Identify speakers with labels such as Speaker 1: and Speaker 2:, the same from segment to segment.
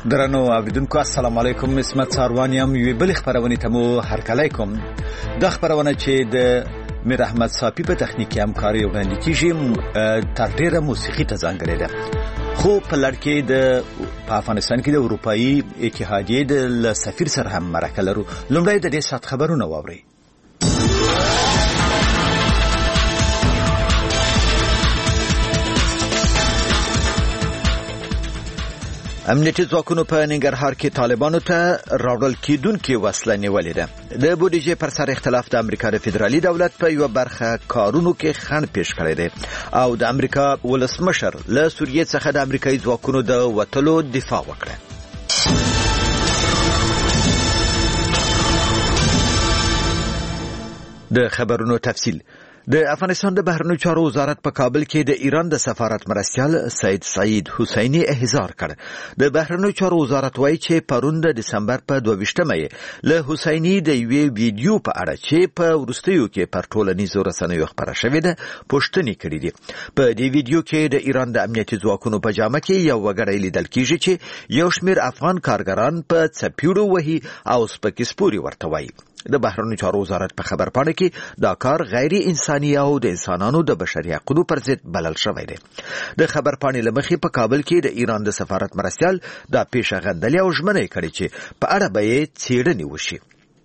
Speaker 1: درنو اوریدونکو السلام علیکم. اسمت ساروانیم یوې بل خبرونه ته مو هرکلی کوم. د خبرونه چې د میر احمد صافی په تخنیکی همکاري وړاندې کیږي تر ډیره موسیقي ته ځانګړې ده. خو په لړ کې په افغانستان کې د اروپאי اتحادیې د سفیر سره هم مرکه لرو. لومړی د دې سات خبرونه واورئ. امنیتي ځواکونو په ننګرهار کې طالبانو ته راوړل کېدونکې وسله نیولې ده. د بودیجې پر سر اختلاف د امریکا د فدرالي دولت په یو برخه کارونو کې خنډ پیښ کړی دی او د امریکا ولسمشر له سوریې څخه د امریکایي ځواکونو د وتلو دفاع وکړه. د خبرونو تفصیل. د افغانستان د بهرنیو چارو وزارت په کابل کې د ایران د سفارت مرستیال سعید حسینی احضار کړ. د بهرنیو چارو وزارت وایي چې پرون د دسمبر په 22مه له حسینی د یوې ویډیو په اړه چې په وروستیو کې پر ټولنیزو رسنیو خبره شوې ده پوښتنې کړې دي. په دې ویډیو کې د ایران د امنیتي ځواکونو په جامه کې یو وګړی لیدل کیږي چې یو شمېر افغان کارګران په څپیړو وهي او سپکې سپورې ورته وایي. د بهرنیو چارو وزارت په خبرپاڼه کې دا کار غیر انساني او د انسانانو د بشري حقوقو پر ضد بلل شوی دی. د خبرپاڼې له مخې په کابل کې د ایران د سفارت مرستیال دا پیښه غندلې او ژمنه کړې چې په اړه به یې څېړنې وشي.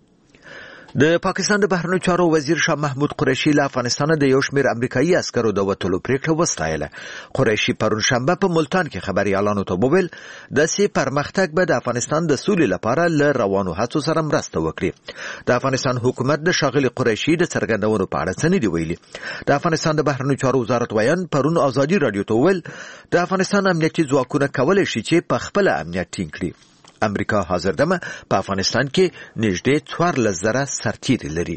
Speaker 1: د پاکستان د بهرنیو چارو وزیر شاه محمود قریشي له افغانستان د یو شمېر امریکایي عسکرو د وتلو پریکړه وستایله. قریشي پرون شنبه په ملتان کې خبريالانو ته وویل داسې پرمختګ به د افغانستان د سولې لپاره له روانو هڅو سره مرسته وکړي. د افغانستان حکومت د ښاغلي قریشي د څرګندونو په اړه څه نه دی ویلي. د افغانستان د بهرنیو چارو وزارت ویان پرون ازادي رادیو ته وویل د افغانستان امنیتي ځواکونه کولی شي چې په خپل امنیت ټینګ کړي. امریکا حاضر دمه په افغانستان کې نږدې 14,000 سرتیري لري.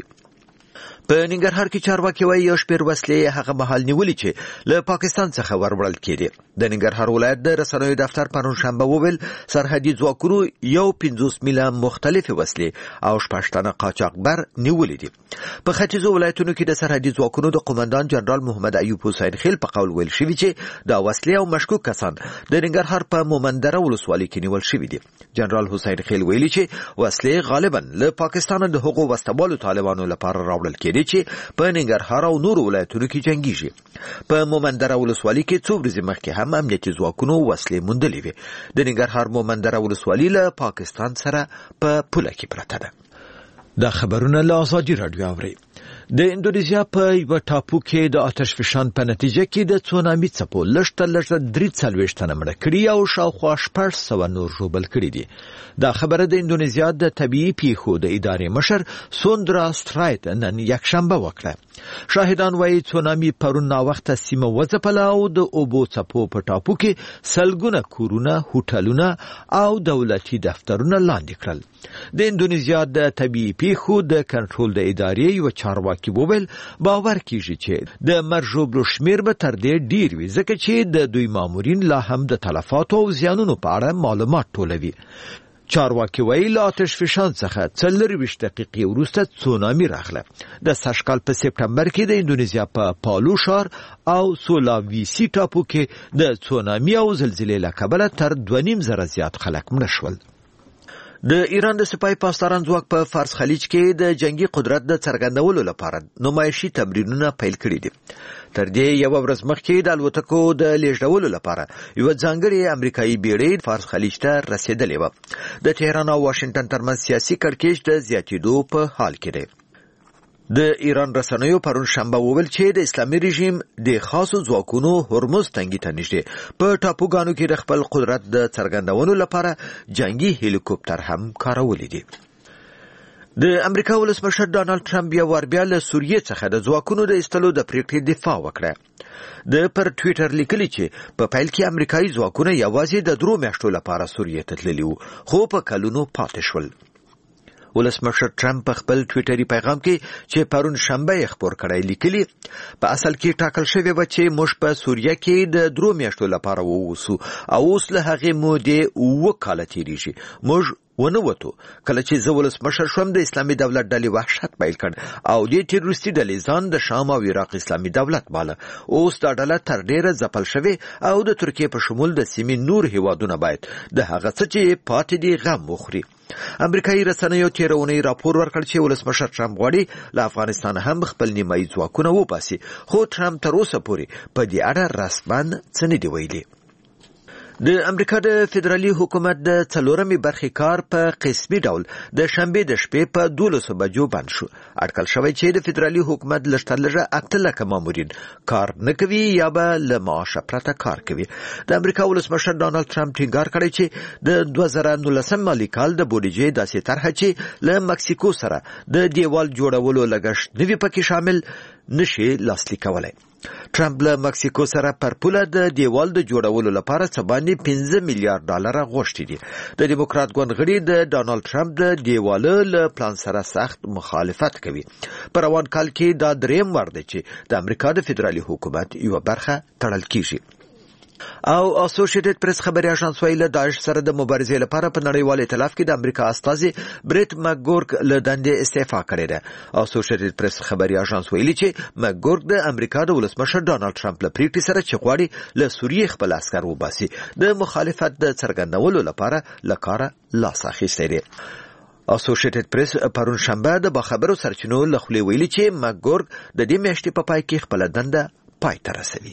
Speaker 1: په ننګرهار کې چارواکي وایي یو شمېر وسلې هغه مهال نیولې چې له پاکستان څخه وروړل کېدې. د ننګرهار ولایت د رسنیو دفتر پرون شنبه وویل سرحدي ځواکونو یو 50 میله مختلفې وسلې او 6 تنه قاچاقبر نیولې دي. په ختیځو ولایتونو کې د سرحدي ځواکونو د قومندان جنرال محمد ایوب حسین خیل په قول ویل شوی چې دا وسلې او مشکوک کسان د ننګرهار په مومندره ولسوالۍ کې نیول شوي دي. جنرال حسین خیل ویلي چې وسلې غالبا له پاکستان د هغو وسوالو طالبانو لپاره راوړل کېدي چې په ننګرهار او نورو ولایتونو کې جنگيږي. په مومندره ولسوالۍ کې څو ورځې مخکې هم امنیتي ځواکونو وسلې موندلې وې. د ننګرهار مومندره ولسوالۍ له پاکستان سره په پوله کې پرته ده. دا خبرونه له ازادي رادیو اوري. د اندونیزیا په یو ټاپو کې د آتش فشان په نتیجه کې د تسونامي څپو لږ 43 تنه مړه کړي او شاوخوا 600 نور ژوبل کړي دي. دا خبره د اندونیزیا د طبيعي پیښو د ادارې مشر سوندرا سترایت نن یکشنبه وکړه. شاهدان وایي تسونامي پرون ناوخته سیمه وځپله او د اوبو څپو په ټاپو کې سلګونه کورونه، هوټلونه او دولتي دفترونه لاندې کړل. د اندونیزیا د طبيعي پیښو د کنټرول د ادارې یو چارواکي وویل باور کیږي چې د مرجوبلو شمیر به تر دې ډیر وي ځکه چې د دوی مامورین لا هم د تلفاتو او زیانونو په اړه معلومات ټولوي. چارواکي وایي له آتش فشان څخه 24 دقیقې وروسته تسونامي راغله. د سږ کال په سپتمبر کې د اندونیزیا په پالو ښار او سولاویسي ټاپو کې د تسونامي او زلزلې له کبله تر 2,500 زیات خلک مړه شول. د ایران د سپای پاسداران ځواک په فارس خلیج کې د جنگي قدرت د څرګندولو لپاره نمایشي تمرینونه پیل کړي دي. تر دې یو ورځ مخکې د الوتکو د لیږدولو لپاره یو ځانګړی امریکایي بیړۍ فارس خلیج ته رسیدلې و. د تهران او واشنگټن ترمنځ سیاسي کړکېچ د زیاتېدو په حال کې دی. د ایران رسنیو پرون شنبه وویل چې د اسلامي رژیم د خاصو ځواکونو هرمز تنګي ته نږدې په ټاپوګانو کې د خپل قدرت د څرګندولو لپاره جنگي هلیکوپټر هم کارولې دي. د امریکا ولسمشر ډانلډ ټرمپ بیا له سوریې څخه د ځواکونو د ایستلو د پریکړې دفاع وکړه. د پر ټویټر لیکلي چې په پیل کې امریکایي ځواکونه یوازې د 3 میاشتو لپاره سوریې ته تللي وو خو په کلونو پاتې شول. ولسمشر ټرمپ په خپل ټویټري پیغام کې چې پرون شنبه یې خبر کړی لیکلي په اصل کې ټاکل شوی و چې موږ په سوریه کې د 3 میاشتو لپاره ووسو او اوس له هغې مودې 2 کاله تیریږي. موږ ونوتو کله چې زه ولسمشر شوم د اسلامي دولت ډلې وحشت پیل کړ او د ټیرورستي ډلې ځان د شام او عراق اسلامي دولت باله. اوس دا ډله تر ډیره ځپل شوې او د ترکیې په شمول د سیمې نور هیوادونه باید د هغه څه چې پاتې دي غم وخوري. امریکایي رسنیو تېره اونۍ راپور ورکړ چې ولسمشر ټرمپ غواړي له افغانستان هم خپل نیمایي ځواکونه وباسي، خو ټرمپ تر اوسه پورې په دې اړه رسماً څه نه دي ویلي. د امریکا د فدرالي حکومت د 4مې برخې کار په قسمي ډول د شنبې د شپې په 12 بجو بند شو. اټکل شوی چې د فدرالي حکومت لږترلږه 8 لکه مامورین کار نه کوي یا به له معاشه پرته کار کوي. د امریکا ولسمشر ډانلډ ټرمپ ټینګار کړی چې د 2019 مالي کال د بودیجې داسې طرحه چې له مکسیکو سره د دیوال جوړولو لګښت نوي پکې شامل نشي لاسلیک کولای. ټرمپ له مکسیکو سره پر پوله د دیوال د جوړولو لپاره څه باندې 15 میلیارډ ډالر غوښتي دي. د دیموکرات ګوند غړي د ډانلډ ټرمپ د دیوال له پلان سره سخت مخالفت کوي. په روان کال کې دا دریم وار دی چې د امریکا د فدرالي حکومت یو برخه تړل کیږي. او اسوسییټډ پریس خبري اژانس ویل داعش سره د مبارزې لپاره په نړیوال ائتلاف کې د امریکا استازي بریټ مکګورک له دندې استعفا کړې ده. اسوسییټډ پریس خبري اژانس ویلي چې مکګورک د امریکا د ولسمشر ډانلډ ټرمپ له پریکړې سره چې غواړي له سوریې خپل عسکر وباسي د مخالفت د څرګندولو لپاره له کاره لاس اخیستی دی. اسوسییټډ پریس پرون شنبه د باخبرو سرچینو له خولې ویلي چې مکګورک د دې میاشتې په پای کې خپل دنده پای ته رسوي.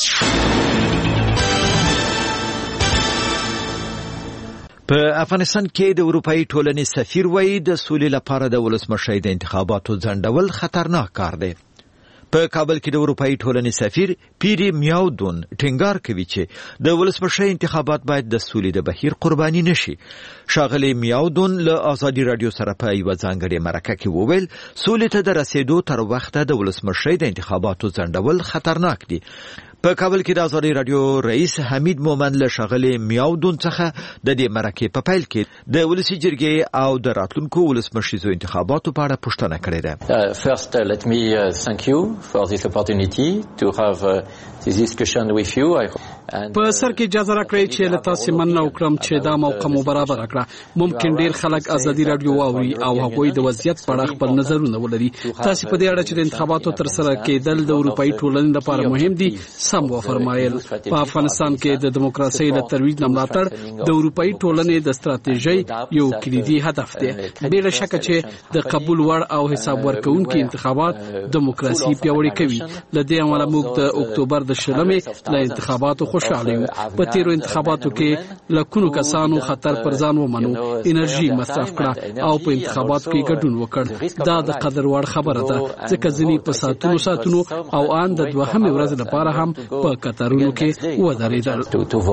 Speaker 1: په افغانستان کې د اروپאי ټولنې سفیر وایي د سولې لپاره د ولسمشر د انتخاباتو ځنډول خطرناک کار دی. په کابل کې د اروپאי ټولنې سفیر پیری میاودون ټینګار کوي چې د ولسمشر انتخابات باید د سولې د بهیر قرباني نشي. ښاغلی میاودون له ازادي رادیو سره په یو ځانګړي مرکه کې وویل سولې ته د رسیدو تر وخته د ولسمشر د انتخاباتو ځنډول خطرناک دي. په کابل کې د ازادي رادیو رئیس حمید مومن له ښاغلي میاودون څخه د دې مرکې په پیل کې د ولسي جرګې او د راتلونکو ولسمشریزو انتخاباتو په اړه پوښتنه کړې ده.
Speaker 2: First, let me thank you for this opportunity to have this discussion with you.
Speaker 3: په سر کې اجازه راکړئ چې له تاسو مننه وکړم چې دا موقع مو برابر کړه. ممکن ډیر خلک ازادي رادیو واوري او هغوی د وضعیت په اړه خپل نظرونه ولري. تاسو په دې اړه چې د انتخاباتو تر سره کېدل د اروپאי ټولنې لپاره مهم دي سم وفرمایل. په افغانستان کې د دیموکراسۍ د ترویج ملاتړ د اروپאי ټولنې د ستراتیژۍ یو کلیدي هدف دی. بې شک چې د قبول وړ او حساب ورکوونکي انتخابات دیموکراسي پیاوړې کوي. لدې امله موږ د اکتوبر د 20 له انتخاباتو خوشاله یو. په تیرو انتخاباتو کې لکونو کسانو خطر پر ځان ومنو، انرژي مصرف کړه او په انتخاباتو کې ګډون وکړ. دا د قدر وړ خبره ده ځکه ځینې په ساتونو او ان د دوهمې ورځې لپاره هم په قطارونو کې ودرېدل.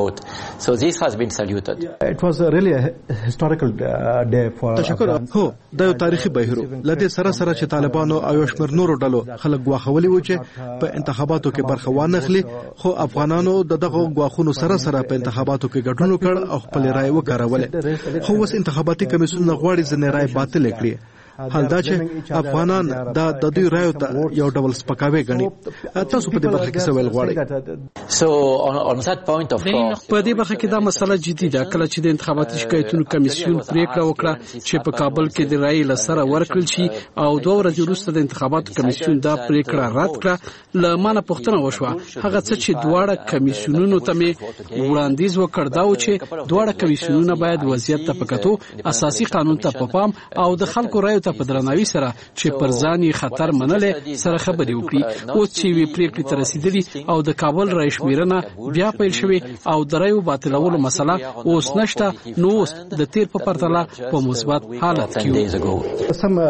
Speaker 2: So this has been saluted.
Speaker 4: It was really a historical day for
Speaker 5: تشکر. هو دا یو تاریخي بهیر لدې سره سره چې طالبانو او شمیر نورو ډلو خلک غواخولي و چې په انتخاباتو کې برخه وانخلي، خو افغانانو دغه غواخونو سره سره په انتخاباتو کې ګډون وکړ او خپل رائے وکړول. خو اوس انتخاباتي کمیسیون غواړي ځنې رائے باطل کړي. حال دا چې افغانان د دوی رایو ته یو ډول سپکاوی غني. تاسو په دې برخه کې څه ویل غواړئ؟
Speaker 2: So on that point of course
Speaker 3: په دې برخه کې دا مسله جدي ده. کله چې د انتخاباتي شکایتونو کمیسیون پریکړه وکړه چې په کابل کې د رایې لسره ورکړل شي او 2 ورځې وروسته د انتخاباتو کمیسیون دا پریکړه رد کړه، لمانه پوښتنه وشوه هغه څه چې دواړه کمیسیونونو ته وړاندیز وکړ دا و چې دواړه کمیسیونونه باید وضعیت ته پکاتو اساسي قانون ته په پام او د خلکو رایو په درناوي سره چې پر ځان یې خطر منلې سره خبرې وکړي. اوس چې وی پریکړې ته رسیدلي او د کابل رای شمیرنه بیا پیل شوې او د رایو باطلولو مسله اوس نشته، نو اوس د تیر په پرتله په مثبت حالت کې
Speaker 5: سم.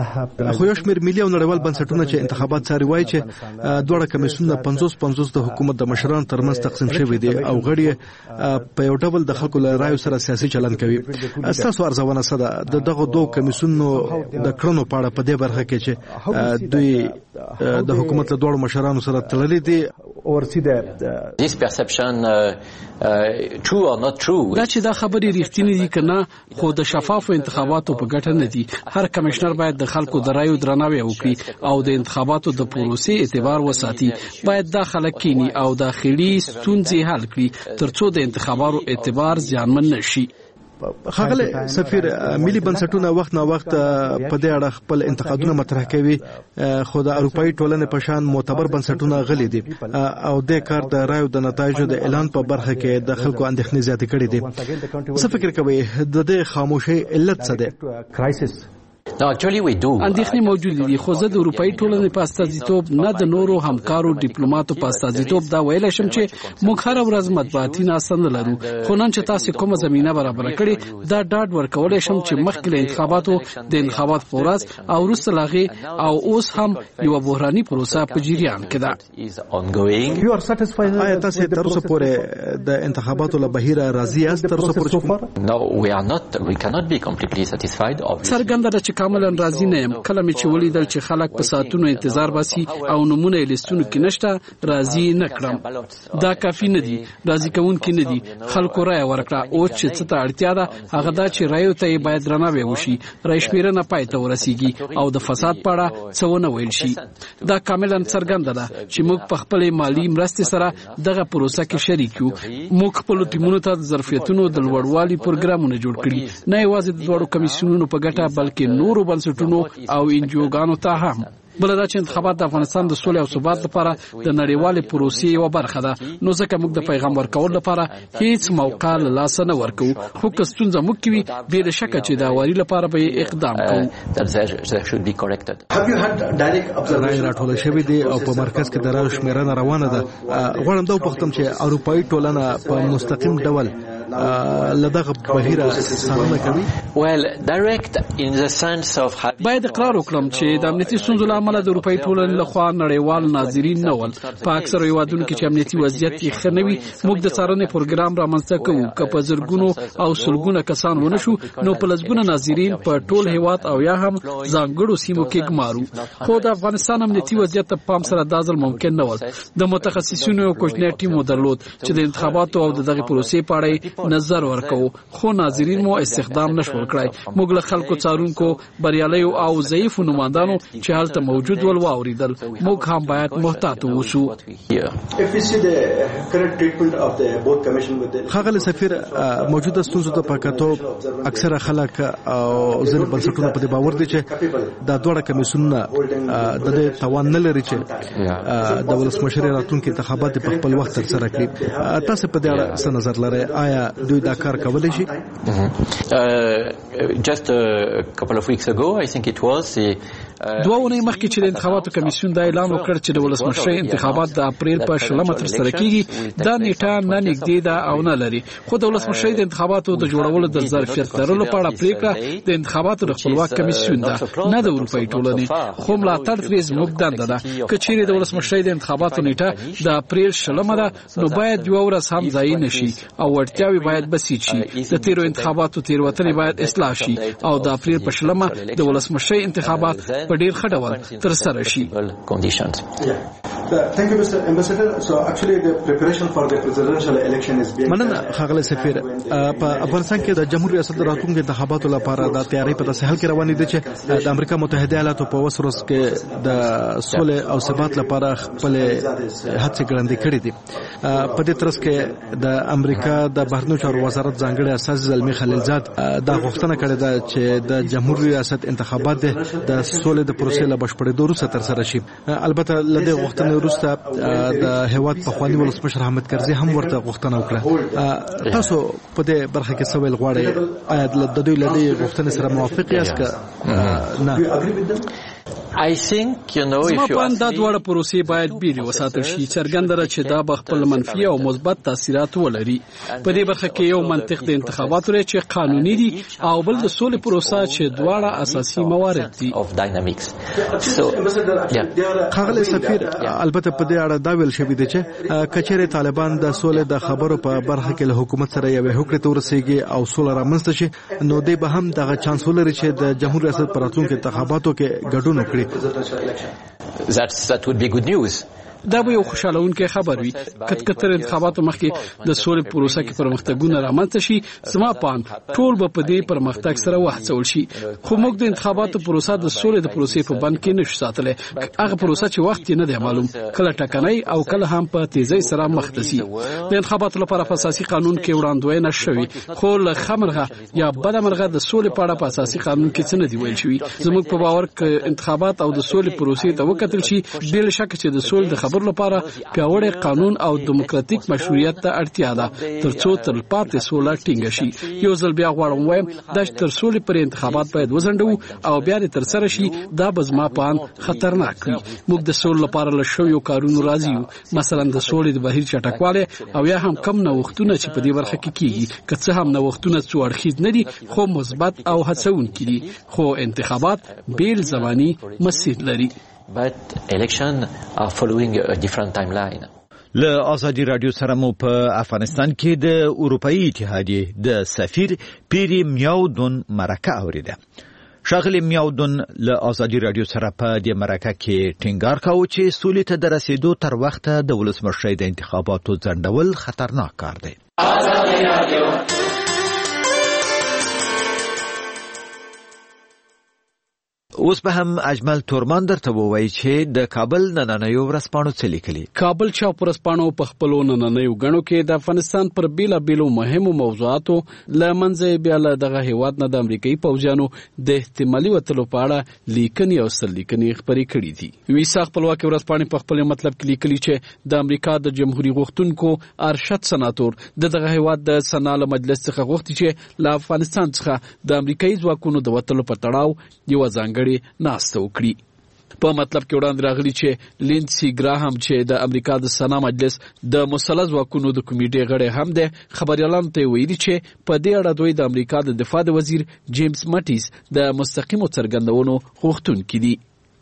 Speaker 5: خو یو شمیر ملي او نړیوال بنسټونه چې انتخابات څاري وایي چې دوه کمیسیونونه 50-50 د حکومت د مشرانو ترمنځ تقسیم شوی دي او غړي په یو ډول د خلکو له رایو سره سیاسي چلند کوي. تاسو ارزونه څه ده د دغه دوه کمیسیونونو د کړنو په اړه په دې برخه کې چې دوی د حکومت له دوړو مشرانو سره تړلې دي.
Speaker 2: This perception true or not true.
Speaker 3: دا چې دا خبرې ریښتینې دي کنه خو د شفافو انتخاباتو په ګټه نه دي. هر کمشنر باید د خلکو د رایو درناوی وکړي او د انتخاباتو د پروسې اعتبار وساتي. باید دا خلک کینی او داخلي ستونزې حل کړي ترڅو د انتخاباتو اعتبار زیانمن نشي.
Speaker 5: ښاغلی سفیر، ملي بنسټونه وخت نه وخت په دې اړه خپل انتقادونه مطرح کوي، خو د اروپایي ټولنې په شان معتبر بنسټونه غلي دي او د کار د رایو د نتایجو د اعلان په برخه کې د خلکو اندېښنې زیاتې کړې دي. څه فکر کوئ د دې خاموشۍ علت څه دی؟
Speaker 2: No, actually we do.
Speaker 3: اندېښنې موجود دي، خو زه د اروپایي ټولنې په استازیتوب نه د نورو همکارو ډیپلوماټو په استازیتوب دا ویلی شم چې موږ هره ورځ مطبوعاتي ناسته نه لرو، خو نن چې تاسو کومه زمینه برابره کړې دا ډاډ ورکولی شم چې مخکې له انتخاباتو د انتخابات په ورځ او وروسته له هغې او اوس هم یوه بحراني پروسه په جریان کې ده.
Speaker 5: آیا تاسو تر اوسه پورې د انتخاباتو له بهیره راضي یاست؟ تر اوسه پورې
Speaker 2: No, we are not. We cannot be completely satisfied.
Speaker 3: څرګنده ده چې کاملا راضي نه یم. کله مې چې ولیدل چې خلک په ساعتونو انتظار باسي او نمونه یې لیستونو کې نشته، راضي نه کړم. دا کافي نه دي، راضي کوونکي نه دي. خلکو رایه ورکړه. اوس چې څه ته اړتیا ده هغه دا چې رایو ته یې باید درناوی وشي، رای شمیرنه پای ته ورسیږي او د فساد په اړه څه ونه ویل شي. دا کاملا څرګنده ده چې موږ په خپلې مالي مرستې سره دغه پروسه کې شریک یو. موږ خپلو ټیمونو ته د ظرفیتونو د لوړوالي پروګرامونه جوړ کړي، نه یوازې د دواړو کمیسیونونو په ګټه بلکې نورو بنسټونو او انجوګانو ته هم. بل دا چې انتخابات د افغانستان د سولې او ثبات لپاره د نړیوالې پروسې یوه برخه ده، نو ځکه موږ د پیغام ورکولو لپاره هیڅ موقع له لاسه نه ورکوو. خو که ستونزه موږ کې وي بې له شکه چې د هواري لپاره به یې اقدام کوو.
Speaker 5: رایې راټوله شوې دي او په مرکز کې د رایو شمیرنه روانه ده. غواړم دا وپوښتم چې اروپایي ټولنه په مستقیم ډول لدغه بهیره څارنه کوي؟
Speaker 3: باید اقرار وکړم چې د امنیتي ستونزو له امله د اروپایي ټولنې لخوا نړیوال ناظرین نه ول. په اکثرو هیوادونو کې چې امنیتي وضعیت یې ښه نه وي موږ د څارنې پروګرام رامنځته کوو. که په زرګونو او سلګونه کسان ونه شو نو په لسګونه ناظرین په ټول هیواد او یا هم ځانګړو سیمو کې ګمارو. خو د افغانستان امنیتي وضعیت ته پام سره دا ځل ممکن نه ول. د متخصصینو یو کوچنی ټیم مو درلود چې د انتخاباتو او د دغه پروسې په اړه نظر ورکوو، خو ناظرین مو استخدام نشول کړای. موږ له خلکو څارونکو بریالیو او ضعیفو نمایندانو چې هلته موجود ول واوریدل. موږ هم باید محتاط اوسو.
Speaker 5: ښاغلی سفیر، موجوده ستونزو ته په کتو اکثره خلک او ځینې بنسټونه په دې باور دي چې دا دواړه کمیسیونونه د دې توان نه لري چې د ولسمشرۍ راتلونکي انتخابات په خپل وخت ترسره کړي. تاسو په دې اړه څه نظر لرئ؟ آیا دوی دا کار کولی شي؟
Speaker 2: Just a couple of weeks ago, I think it was,
Speaker 3: دوه ونې مخکې چې د انتخاباتو کمیسیون دا اعلان وکړ چې د ولسمشرۍ انتخابات د اپریل په 20 ترسره کیږي، دا نیټه نه نږدې ده او نه لري. خو د ولسمشرۍ د انتخاباتو د جوړولو د ظرفیت لرلو په اړه پریکړه د انتخاباتو د خپلواک کمیسیون ده، نه د اروپایي ټولنې. خو ملاتړ ترې زموږ دنده ده. که چیرې د ولسمشرۍ د انتخاباتو نیټه د اپریل 20 ده نو باید یوه ورځ هم ضایع نه شي او وړتیاوې باید بسیط شي. د تیرو انتخاباتو تېروتنې باید اصلاح شي او د اپریل په 20 د ولسمشرۍ انتخابات په ډیر ښه ډول ترسره شي.
Speaker 4: Thank you, Mr. Ambassador. So actually the preparation for the presidential election is being...
Speaker 5: مننه ښاغلی سفیر. په افغانستان کې د جمهور ریاست د راتلونکي انتخاباتو لپاره د تیاری په داسې حال کې روانې دي چې د امریکا متحده ایالاتو په اوس ورځ کې د سولې او ثبات لپاره خپلې هڅې ګړندۍ کړې دي. په دې ترڅ کې د امریکا د بهرنیو چارو وزارت ځانګړی استازي زلمي خلیلزاد دا غوښتنه کړې ده چې د جمهور ریاست انتخابات د سولې د پروسې له بشپړېدو وروسته ترسره شي. البته له دې غوښتنې وروسته د هیواد پخواني ولسمشر حامد کرزي هم ورته غوښتنه وکړه. تاسو په دې برخه کې څه ویل غواړئ؟ آیا د دوی له دې غوښتنې سره موافق یاست که نه؟
Speaker 2: I think, you know, if you
Speaker 3: ask me, دا دواړه پروسې باید بیل وساتل شي. څرګنده ده چې دا به خپل منفي او مثبت تاثیرات ولري. په دې برخه کې یو منطق د انتخاباتو لري چې قانوني دي او بل د سولې پروسه چې دواړه اساسي موارد دي.
Speaker 5: خاغلی سفیر، البته په دې اړه دا ویل شوی دی چې کچېرې طالبان د سولې د خبرو په برخه کې له حکومت سره یو هوکړه ته ورسیږي او سوله رامنځته شي، نو دوی به هم دغه چانس ولري چې د جمهور ریاست پر راتلونکو انتخاباتو کې ګډون وکړي.
Speaker 2: That would be good news.
Speaker 3: دا به یو خوشالونکې خبر وي. کتر انتخاباتو مخکې د سولې پروسه کې پرمختګونه رامنځته شي، زما پام ټول به په دې پرمختګ سره وهڅول شي. خو موږ د انتخاباتو پروسه د سولې د پروسې په بند کې نشو ساتلی. هغه پروسه چې وخت یې نه دی معلوم، کله ټکنۍ او کله هم په تیزۍ سره مخ ته ځي. د انتخاباتو لپاره په اساسي قانون کې وړاندوینه شوې، خو له خمرغه یا بدمرغه د سولې په اړه په اساسي قانون کې څه نه دی ویل شوي. زموږ په باور کې انتخابات او د سولې پروسې ته وکتل شي، بل شک چې د سولې د خبرو لپاره پیاوړی قانون او دیموکراتیک مشروعیت ته اړتیا ده ترڅو تلپاتې سوله ټینګه شي. یو ځل بیا غواړم وایم دا چې تر سولې پورې انتخابات باید وځنډو او بیا یې ترسره شي، دا به زما په اند خطرناک وي. موږ د سولې لپاره له شویو کارونو راضي یو، مثلا د سولې د بهیر چټکوالی او یا هم کم نوښتونه چې په دې برخه کې کیږي. که څه هم نوښتونه څو اړخیز نه دي خو مثبت او هڅونکي دي، خو انتخابات بیل زماني مسیر لري.
Speaker 2: But elections are following a different timeline.
Speaker 1: له آزادي رادیو سره مو په افغانستان کې د اروپאי اتحادیې د سفیر پیری میاودون مرکه اوریده. شاغلی میاودون له آزادي رادیو سره په دې مرکه کې ټینګار کاوه چې سولې ته د رسیدو تر وخته د ولسمشرۍ د انتخاباتو ځنډول خطرناک کار دی. آزادي رادیو اوس به هم اجمل تورمان درته ووایي چې د کابل نننیو ورځپاڼو څه لیکلي.
Speaker 3: کابل چاپ ورځپاڼو په خپلو نننیو غڼو کې د افغانستان پر بیلابیلو مهمو موضوعاتو له منځه بیا له دغه هیواد نه د امریکایي پوځیانو د احتمالي وتلو په اړه لیکنې او سرلیکنې خپرې کړي دي. ویسا خپلواکي ورځپاڼې په خپل مطلب کې لیکلي چې د امریکا د جمهوریت غوښتونکو ارشد سناتور دغه هیواد د سنا له مجلس څخه غوښتي چې له افغانستان څخه د امریکایي ځواکونو د وتلو په تړاو یو ځانګړی ناسته وکړي. په مطلب کې وړاندې راغلی چې لینسي ګراهم چې د امریکا د سنا مجلس د مثلث ځواکونو د کمیټې غړی هم دی، خبريالانو ته ویلي چې په دې اړه دوی د امریکا د دفاع د وزیر جیمز مټیس د مستقیمو څرګندونو غوښتونکي دي.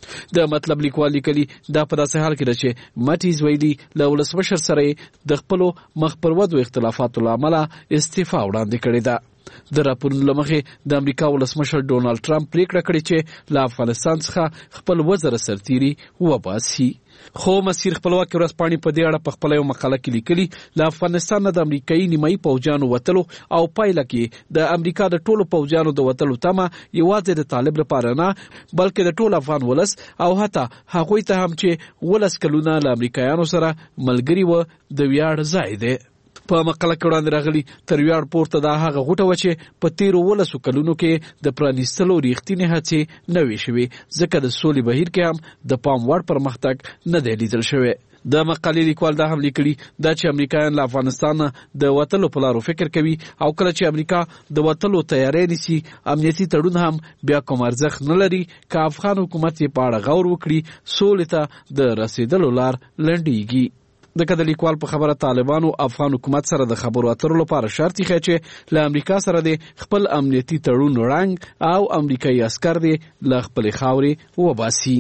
Speaker 3: د مطلب لیکوال لیکلي دا په داسې حال کې ده چې مټیز ویلي له ولسمشر سره د خپلو مخ پر ودو اختلافاتو له امله استعفا وړاندې کړې ده. د راپورونو له مخې د امریکا ولسمشر ډونالد ټرمپ پریکړه کړې چې له افغانستان څخه خپل وزیر سرتیري وباسي. خو مسیر خپلواکي ورځپاڼې په دې اړه په خپله یو مقاله کې لیکلي له افغانستان نه د امریکایي نیمایي پوځیانو وتلو او پایله کې د امریکا د ټولو پوځیانو د وتلو تمه یوازې د طالب لپاره نه بلکې د ټول افغان ولس او حتی هغوی ته هم چې 12 کلونه له امریکایانو سره ملګري و د ویاړ ځای دی. په مقاله کې وړاندې راغلي تر ویاړ پورته دا هغه غوټه وه چې په تیرو 12 کلونو کې د پرانیستلو ریښتینې هڅې نه وې شوې، ځکه د سولې بهیر کې هم د پام وړ پرمختګ نه دی لیدل شوی. د مقالې لیکوال دا هم لیکلي دا چې امریکایان له افغانستان د وتلو په لارو فکر کوي او کله چې امریکا د وتلو تیاری نیسي امنیتي تړون هم بیا کوم ارزښت نه لري که افغان حکومت یې په اړه غور وکړي سولې ته د رسیدلو لار لنډیږي. د لیکوال په خبره طالبانو افغان حکومت سره د خبرو اترو لپاره شرط یې چې له امریکا سره د خپل امنیتي تړون رنګ او امریکایي عسکر د له خپلې خاورې وباسي.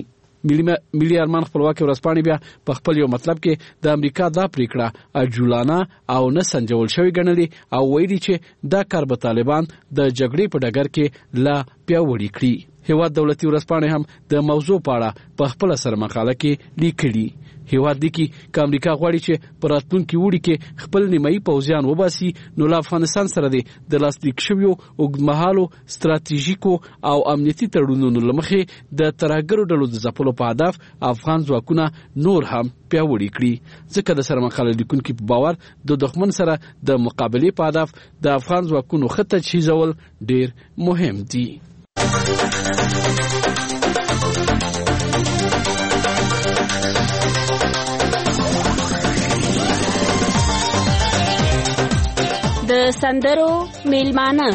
Speaker 3: ملي ارمان خپلواکي ورځپاڼې بیا په خپل یو مطلب کې د امریکا دا پریکړه عجولانه او نه سنجول شوې ګڼلې او ویلي چې دا کار به طالبان د جګړې په ډګر کې لا پیاوړي کړي. هیواد دولتي ورځپاڼې هم د موضوع په اړه په خپل سر مقاله کې لیکلي. هیواد دی کې که امریکا غواړي چې په راتلونکي وړي کې خپل نیمایي پوځیان وباسي نو له افغانستان سره د لاسلیک شویو اوږدمهالو ستراتیژیکو او امنیتي تړونونو له مخې د ترهګرو ډلو د ځپلو په هدف افغان ځواکونه نور هم پیاوړي کړي، ځکه د سره مقاله لیکونکي په باور د دښمن سره د مقابلې په هدف د افغان ځواکونو ښه تجهیزول ډیر مهم دي.
Speaker 6: د سندرو میلمانه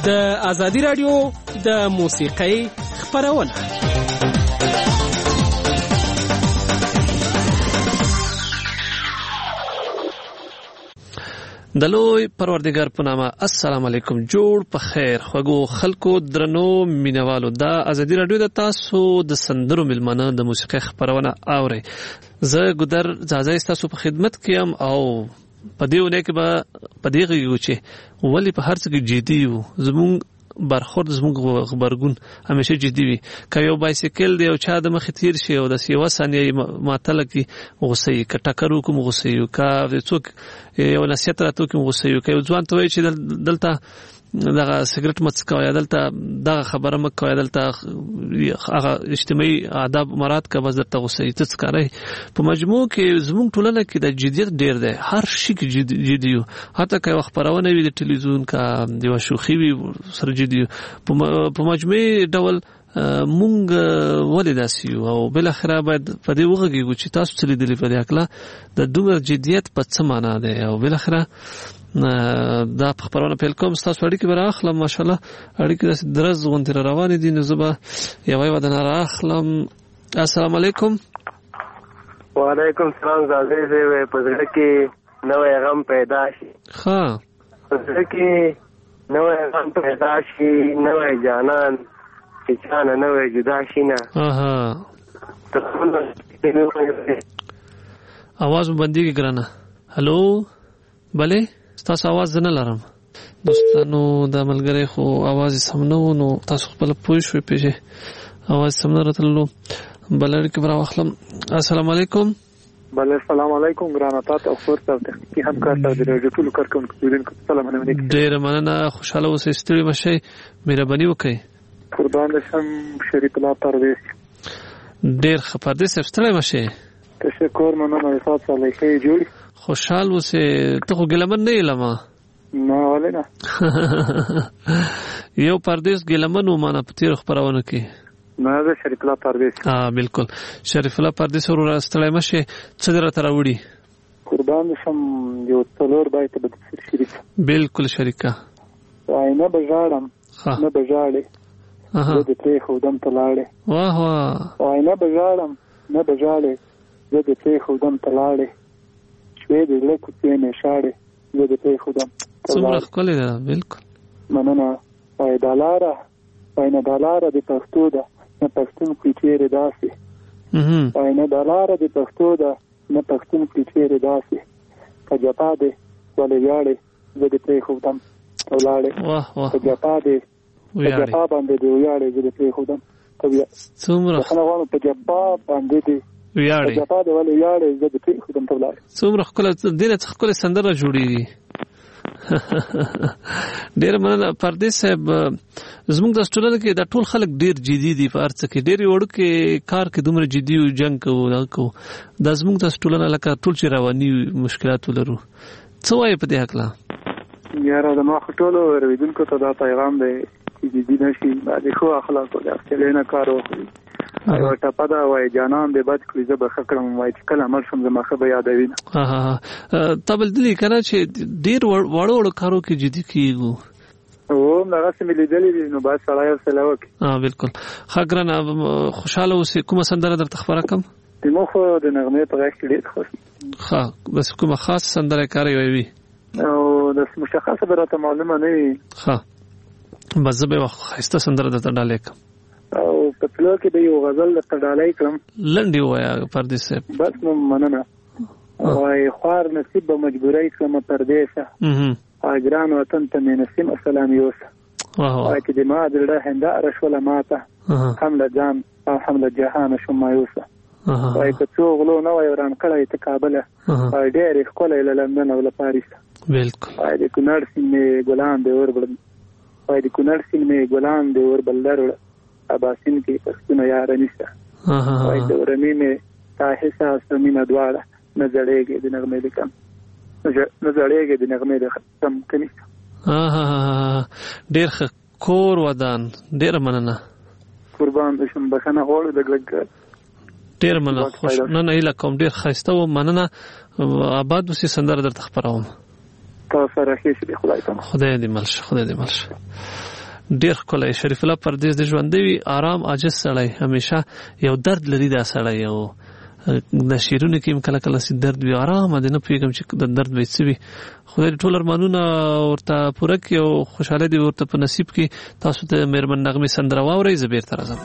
Speaker 3: د ازادي رادیو د موسیقۍ خپرونه. د لوی پروردګار په نامه السلام علیکم. جوړ په خیر خوږو خلکو درنو مینوالو. د ازادي رادیو د تاسو د سندرو ملمنه د موسیقۍ خپرونه اوري. زه ګودر ځاځي تاسو په خدمت کې ام او په دې ونه کې به په دې غوږ چې ولی په هر څه کې جدي یو. زموږ برخورد زموږ خبرګون همیشه جدي وي. که یو بایسیکل دی او چا د مخې تیر شي او د یوه ثانیه معطله کړي غوسه یي، که ټکر وکړو موږ غوسه یو، که څوک یو نصیحت راته وکړي موږ غوسه یو، که یو ځوان ته وایي چې دلته دغه سګرټ مه څکوئ، دلته دغه خبره مه کوئ، دلته هغه اجتماعي آداب مراعات کوه، بس درته غوسه یي، ته څه کوئ. په مجموع کې زموږ ټولنه کې د جدیت ډېر دی. هر شي کې جدي یو. حتی که یوه خپرونه وي د ټلویزیون، که یوه شوخي وي سره جدي یو. په مجموعي ډول مونږ ولې داسې یو او بالاخره باید په دې وغږیږو چې تاسو څه لیدلي په دې هکله د دومره جدیت په څه معنا دی او بالاخره دا خبرونه پیل کوم. تاسو اړیکې به راخلم. ماشاءالله اړیکې داسې درز غوندې را روانې دي، نو زه به یوه ودانه راخلم. السلام علیکم.
Speaker 7: وعلیکم السلام. زاځي زه په زړه کې نوې غم پیدا شي.
Speaker 3: ښه
Speaker 7: په زړه کې نوې غم پیدا شي، نوې جانان چې چانه نوې جدا شي نه.
Speaker 3: आवाज بنديږي ګرانه. هلو بله تاسو आवाज نه لرم دوستانو. د ملګری خو आवाज سم نه و، نو تاسو خپل پوه شئ پیژه आवाज سم نه راتللو. بلر کې برا واخلم. السلام علیکم.
Speaker 7: بله السلام علیکم ګرانه. تاسو او خور تاسو تخنیکی همکار تاسو د رادیو ټول کارکونکو سلام علیکم. ډیر مننه. خوشاله اوسئ، ستړي مشئ، مهرباني وکړئ. قربان شم. شریف الله پرویز. ډیر خپردې ستړي مشئ. تشکر مننه. تاسو صالحې جوړ خوشحال اوسه. ته خو ګلمن نه یلما؟ نه ولې نه. یو پردیس ګلمن و مانه په تیر خبرونه کې. نه زه شریف الله پردیس. بالکل شریف الله پردیس ورو راستړی مشه. څه درته راوړي؟ قربان شم. یو څلور بایت به شریک. بالکل شریکا. وای نه بجاړم نه بجاړې زه د پرې خودم تلاړې. واه واه. وای نه بجاړم نه بجاړې زه د پرې خودم تلاړې. شوی د لکو تینې شاړې زه د پرې خودم تلاړې. څومره ښکلې ده. بالکل مننه. وای دا لاره وای نه دا لاره د پښتو ده نه پښتون کې چیرې داسې. وای نه دا لاره د پښتو ده نه پښتون کې چیرې داسې. که جپا دې ولې ویاړې زه د پرې خودم تلاړې. واه واه. که جپا دې په جپا باندې دې ویاړې زه د پرې خودم تلاړې. څومره په جپا باندې دې ویاړې جپا دې ولې ویاړې زه د پرې خودم تلاړې. څومره ښکلی دینه څه ښکلې سندره جوړېږي. ډېر مننه پردیس صاحب. زموږ د ټولنه کې دا ټول خلک ډېر جدي دي په هر څه کې. ډېر وړوکې کار کې دومره جدي یو، جنګ کوو دغه کوو. دا زموږ د ټولنه لکه ټول چې رواني مشکلات ولرو. څه وایې په دې هکله؟ یاره د ما خو ټولو اورېدونکو ته دا پیغام دی چې جدي نه شي، د ښو اخلاقو د اخچلۍ نه کار وکړي. یوه ټپه ده وایي جانان دې بد کړي زه به ښه کړم، وایي چې کله مړ شم زما ښه به یادوي نه. تا به لیدلي که نه چې ډېر واړه واړه کارو کې جدي کېږو. دغسې مې لیدلي دي، نو باید سړی حوصله وکړي. بالکل. ښه ګرانه خوشحاله اوسې. کومه سندره درته خبره کړم؟ زموږ خو د نغمې په غږ کې ډېر خوښ. ښه داسې کومه خاصه سندره یې کار یې وي او داسې مشخصه به راته معلومه نه وي. ښه بس زه به یوه ښایسته سندره درته ډالۍ کړم او په تلو کې به یو غزل درته ډالۍ کړم. لنډې ووایه پردیس صاحب. بس نو مننه. وایي خوار نصیب به مجبورۍ کړمه پردیسه، ګران وطن ته مې نسیم السلام یوسه. وایي چې د ما د زړه هنداره شوله ماته، هم له ځان او هم له جهانه شوم مایوسه. وایي که څو غلو نه وای وران کړی ته کابله، وایي ډېر یې ښکلی له لندن او له پاریسه. بالکل. وایي د کونړ سیند مې ګلان دې وربړل، وایي د کونړ سیند مې ګلان دې وربلدر وړه، اباسین کې پښتونه یاره نیسه. وایي د ورمې مې تا حساس مینه دواړه نه زړېږې د نغمې د کم نه زړېږې د نغمې د کم کمیسه. ډېر ښه کور ودان. ډېره مننه. قربان شم. بخښنه غواړو د ګلګ. ډېر مننه. نه نه هیله کوم. ډېر ښایسته و. مننه. آباد اوسې. سندره درته خپروم. تاسو سره ښې شي. خدای ته خدای دې مل شه. خدای دې مل شه. ډیر ښکلی. شریف الله پردیس د ژوندی وي، آرام عاجز سړی، همیشه یو درد لري دا سړی. یو د شعرونو کې کله کله سي درد وي، آرام دې نه پوهېږم چې د درد به څه وي. خدای دې ټول ارمانونه ورته پوره کړي او خوشحاله دې ورته په نصیب کړي. تاسو ته مېرمن نغمې سندره واورئ، زه بېرته راځم.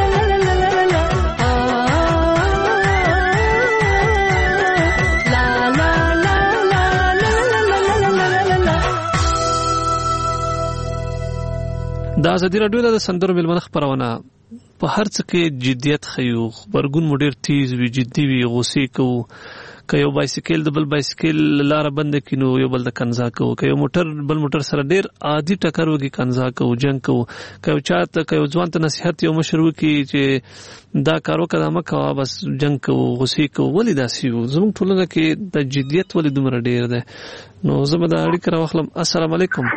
Speaker 8: la
Speaker 7: د ازادي راډیو د سندرو ملمنه خبرونه په هر څه کې جدیت خيو خبرګون مو ډیر تیز وي جدي وي غوسې کوو که یو بایسکل د بل بایسکل لاره بند کینو یو بل د کنزا کوو که یو موټر بل موټر سره ډیر عادي ټکر وږي کنزا کوو جنگ کوو که یو چاته که یو ځوان ته نصيحت یو مشر وکي چې دا کارو کړه مکه بس جنگ کوو غوسې کوو ولې داسې وو زموږ ټولنه کې د جدیت ولې دومره ډیر ده نو زه به دا اړیکه راوخلم السلام علیکم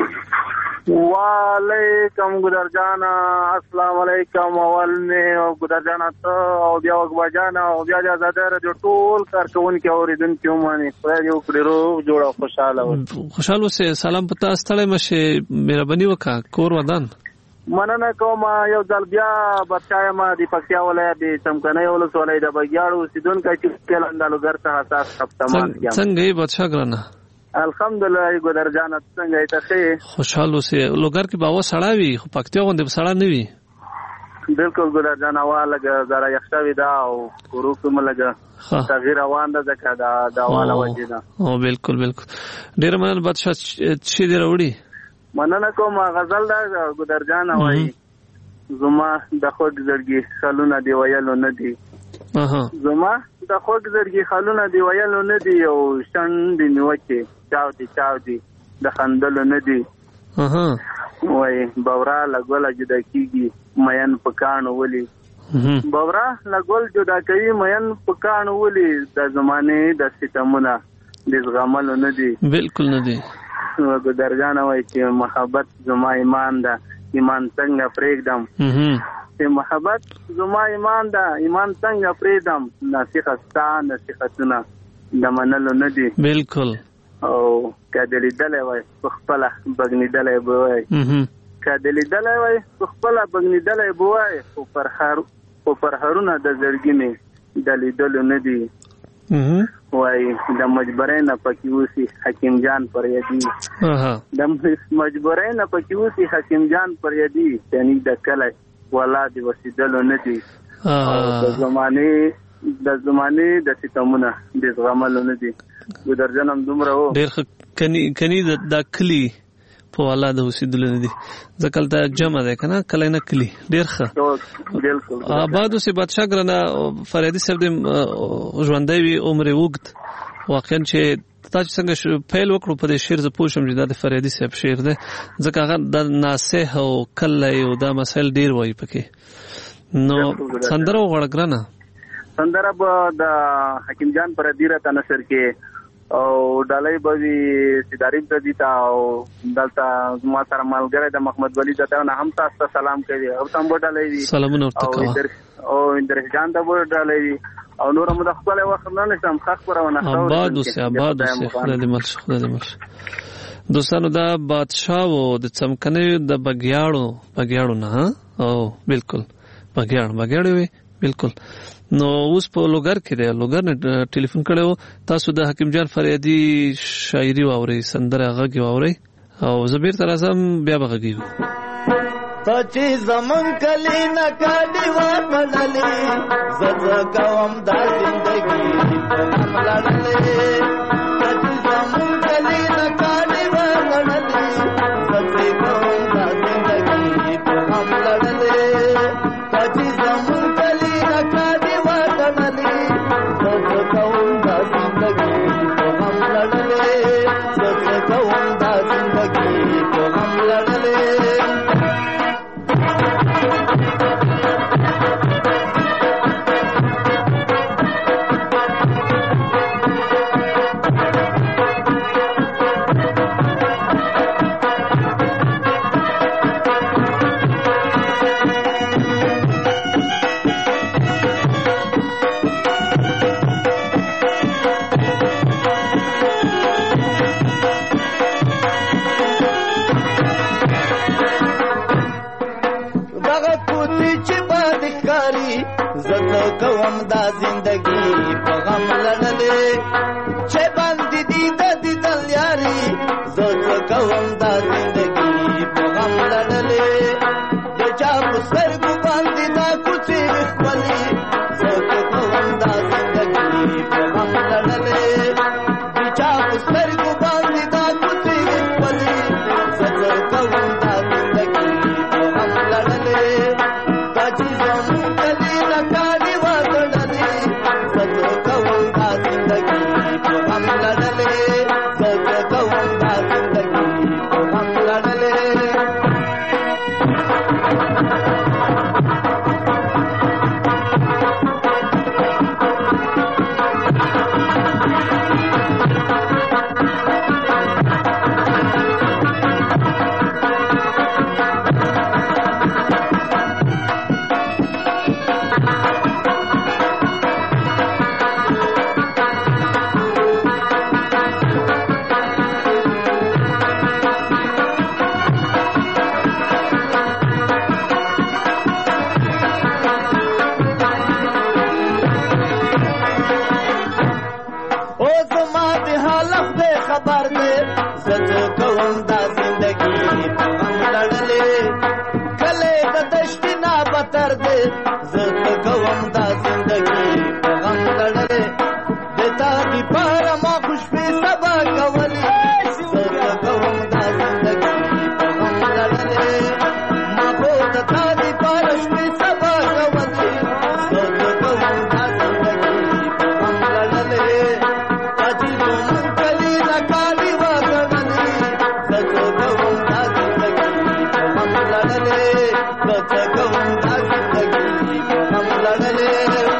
Speaker 8: وعلیکم ګدر جان السلام علیکم اول نه ګدر جان ته او بیا وګ بجانا او بیا د زادر د ټول کارکونکو اوریدونکو باندې خدای یو کړو جوړه خوشاله
Speaker 7: اوسه سلام پتا ستړی مشه مهرباني وکړه کور ودان
Speaker 8: مننه کوم یو ځل بیا بچای ما د پکتیا ولایت د چمکنۍ ولسوالۍ د بګیاړو سیدونکو چې کلندالو ګرته حساس خپتمان کیږي
Speaker 7: څنګه بچا ګرانه
Speaker 8: الحمدلله ګدر جان څنګه ایته
Speaker 7: خوشاله اوسه لوګر کې باور سړاوي خو پکتیا غونډه سړا نه وي
Speaker 8: بالکل ګدر جان واله زرا یخشاوي دا او ورو کوم لګه تغییر روان ده ځکه دا واله وجه ده
Speaker 7: او بالکل ډیر مننه بادشاہ چې دی راوړي
Speaker 8: مننه کوم غزل دا ګدر جان وای زما د خوږ زړګي خلونه دی ویلو نه دی زما د خوږ زړګي خلونه دی ویلو نه دی او شند نیوکه چاو دی د خندلو نه دی وای باورا لګول جدا کیږي مېن پکانو ولي باورا لګول جدا کوي مېن پکانو ولي د زمانه د ستمونه د زغمل نه دی
Speaker 7: بالکل نه دی
Speaker 8: ګدر جان وای چې محبت زما ایمان ده ایمان څنګه پرېږدم چې محبت زما ایمان ده ایمان څنګه پرېږدم نصیحتونه د منلو نه دی
Speaker 7: بالکل
Speaker 8: او کدلی دلې وای خپل بغنی دلې بوای کدلی دلې وای خپل بغنی دلې بوای او پر هرونه د زړګینه دلې دلو نه دی وای د مجبرین پکې وسی حکیم جان پر یدی د مجبرین پکې وسی حکیم جان پر یدی یعنی د کله ولادي وسیدلو نه دی د زمانه د ستمونه د زغملو نه دی ګدر جنم دومره و
Speaker 7: ډېر کني د کلی په والا د وسیدلو نه دی ځکه ته جمع ده کنه کله نه کلی ډېر ښه
Speaker 8: بالکل
Speaker 7: آبادو سي بادشاہ ګرانه فريدي صاحب د ژوندۍ وي عمر وګد واقعا چې تاسو څنګه پیل وکړو په دې شعر ز پوښم چې د فريدي صاحب شعر ده ځکه هغه د ناسه او کله او د مسائل ډېر وایي پکې نو سندره وغړګرانه
Speaker 8: سندره به د حکیم جان پر دیره تنشر کې او ډالۍ به سیداری ته دیتا او دلته ما سره ملګری د محمد ولی دته نه هم تاسو سلام کوي او تم به ډالۍ وي
Speaker 7: سلامونه ورته
Speaker 8: او اندرش جان ته به ډالۍ وي او نور هم د خپل وخت نه نشم خبرونه
Speaker 7: آباد اوسه خدای دې مرشه دوستانو دا بادشاہ او د چمکنۍ د بګیاړو نه او بالکل بګیاړو وي بالکل نو اوس په لوګر کې دی لوګر نه ټلیفون کړو تاسو د حکیم جان فریدي شاعري واوري سندره غږی واوري او زبیر تر اعظم بیا بغږیو
Speaker 9: چې زمون کلی نه کاډي وکړلې زړه کوم د زندګي په لړلې چې زمون کلی نه کاډي وکړلې زړه کوم د زندګي په لړلې چې زمون کلی نه کاډي وکړلې زړه کوم د زندګي په لړلې زړه کوم د زندګي په لړلې کوم دا زندگی په غم لړلې چې باندې دې د دل یاري زه کوم دا زندگی په غم لړلې د چا په سترګو باندې دا کوڅې خپلې زه کوم دا زندگی په غم لړلې د چا په سترګو باندې دا کوڅې خپلې زه کوم دا زندگی په غم خبر دې زه کوم دا زندگی په غم لړلې کله د دشتي نه بتر دې زه کوم دا زندگی په غم لړلې دتا کی پر ما خوش په سبا کولی زه کوم دا زندگی په غم لړلې ما په دتا دی پر شپې سبا کولی زه کوم دا زندگی په غم لړلې اجي مون کلی نه کالی وګړلې زه کوم دا زندگی په غم لړلې زه کوم دا زندگی په غم لړلې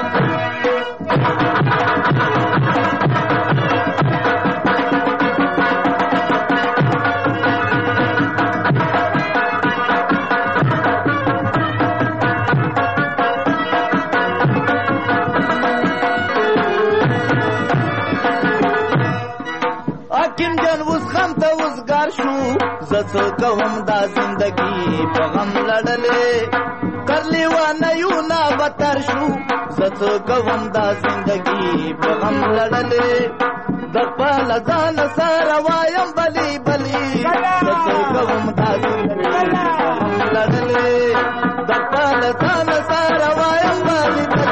Speaker 9: زه کوم دا زندگی په غم لړلې کرلی و نه یو نه بتر شو زه کوم دا زندگی په غم لړلې د پال ځان سره وایم بلی بلی زه کوم دا زندگی په غم لړلې د پال ځان سره وایم بلی بلی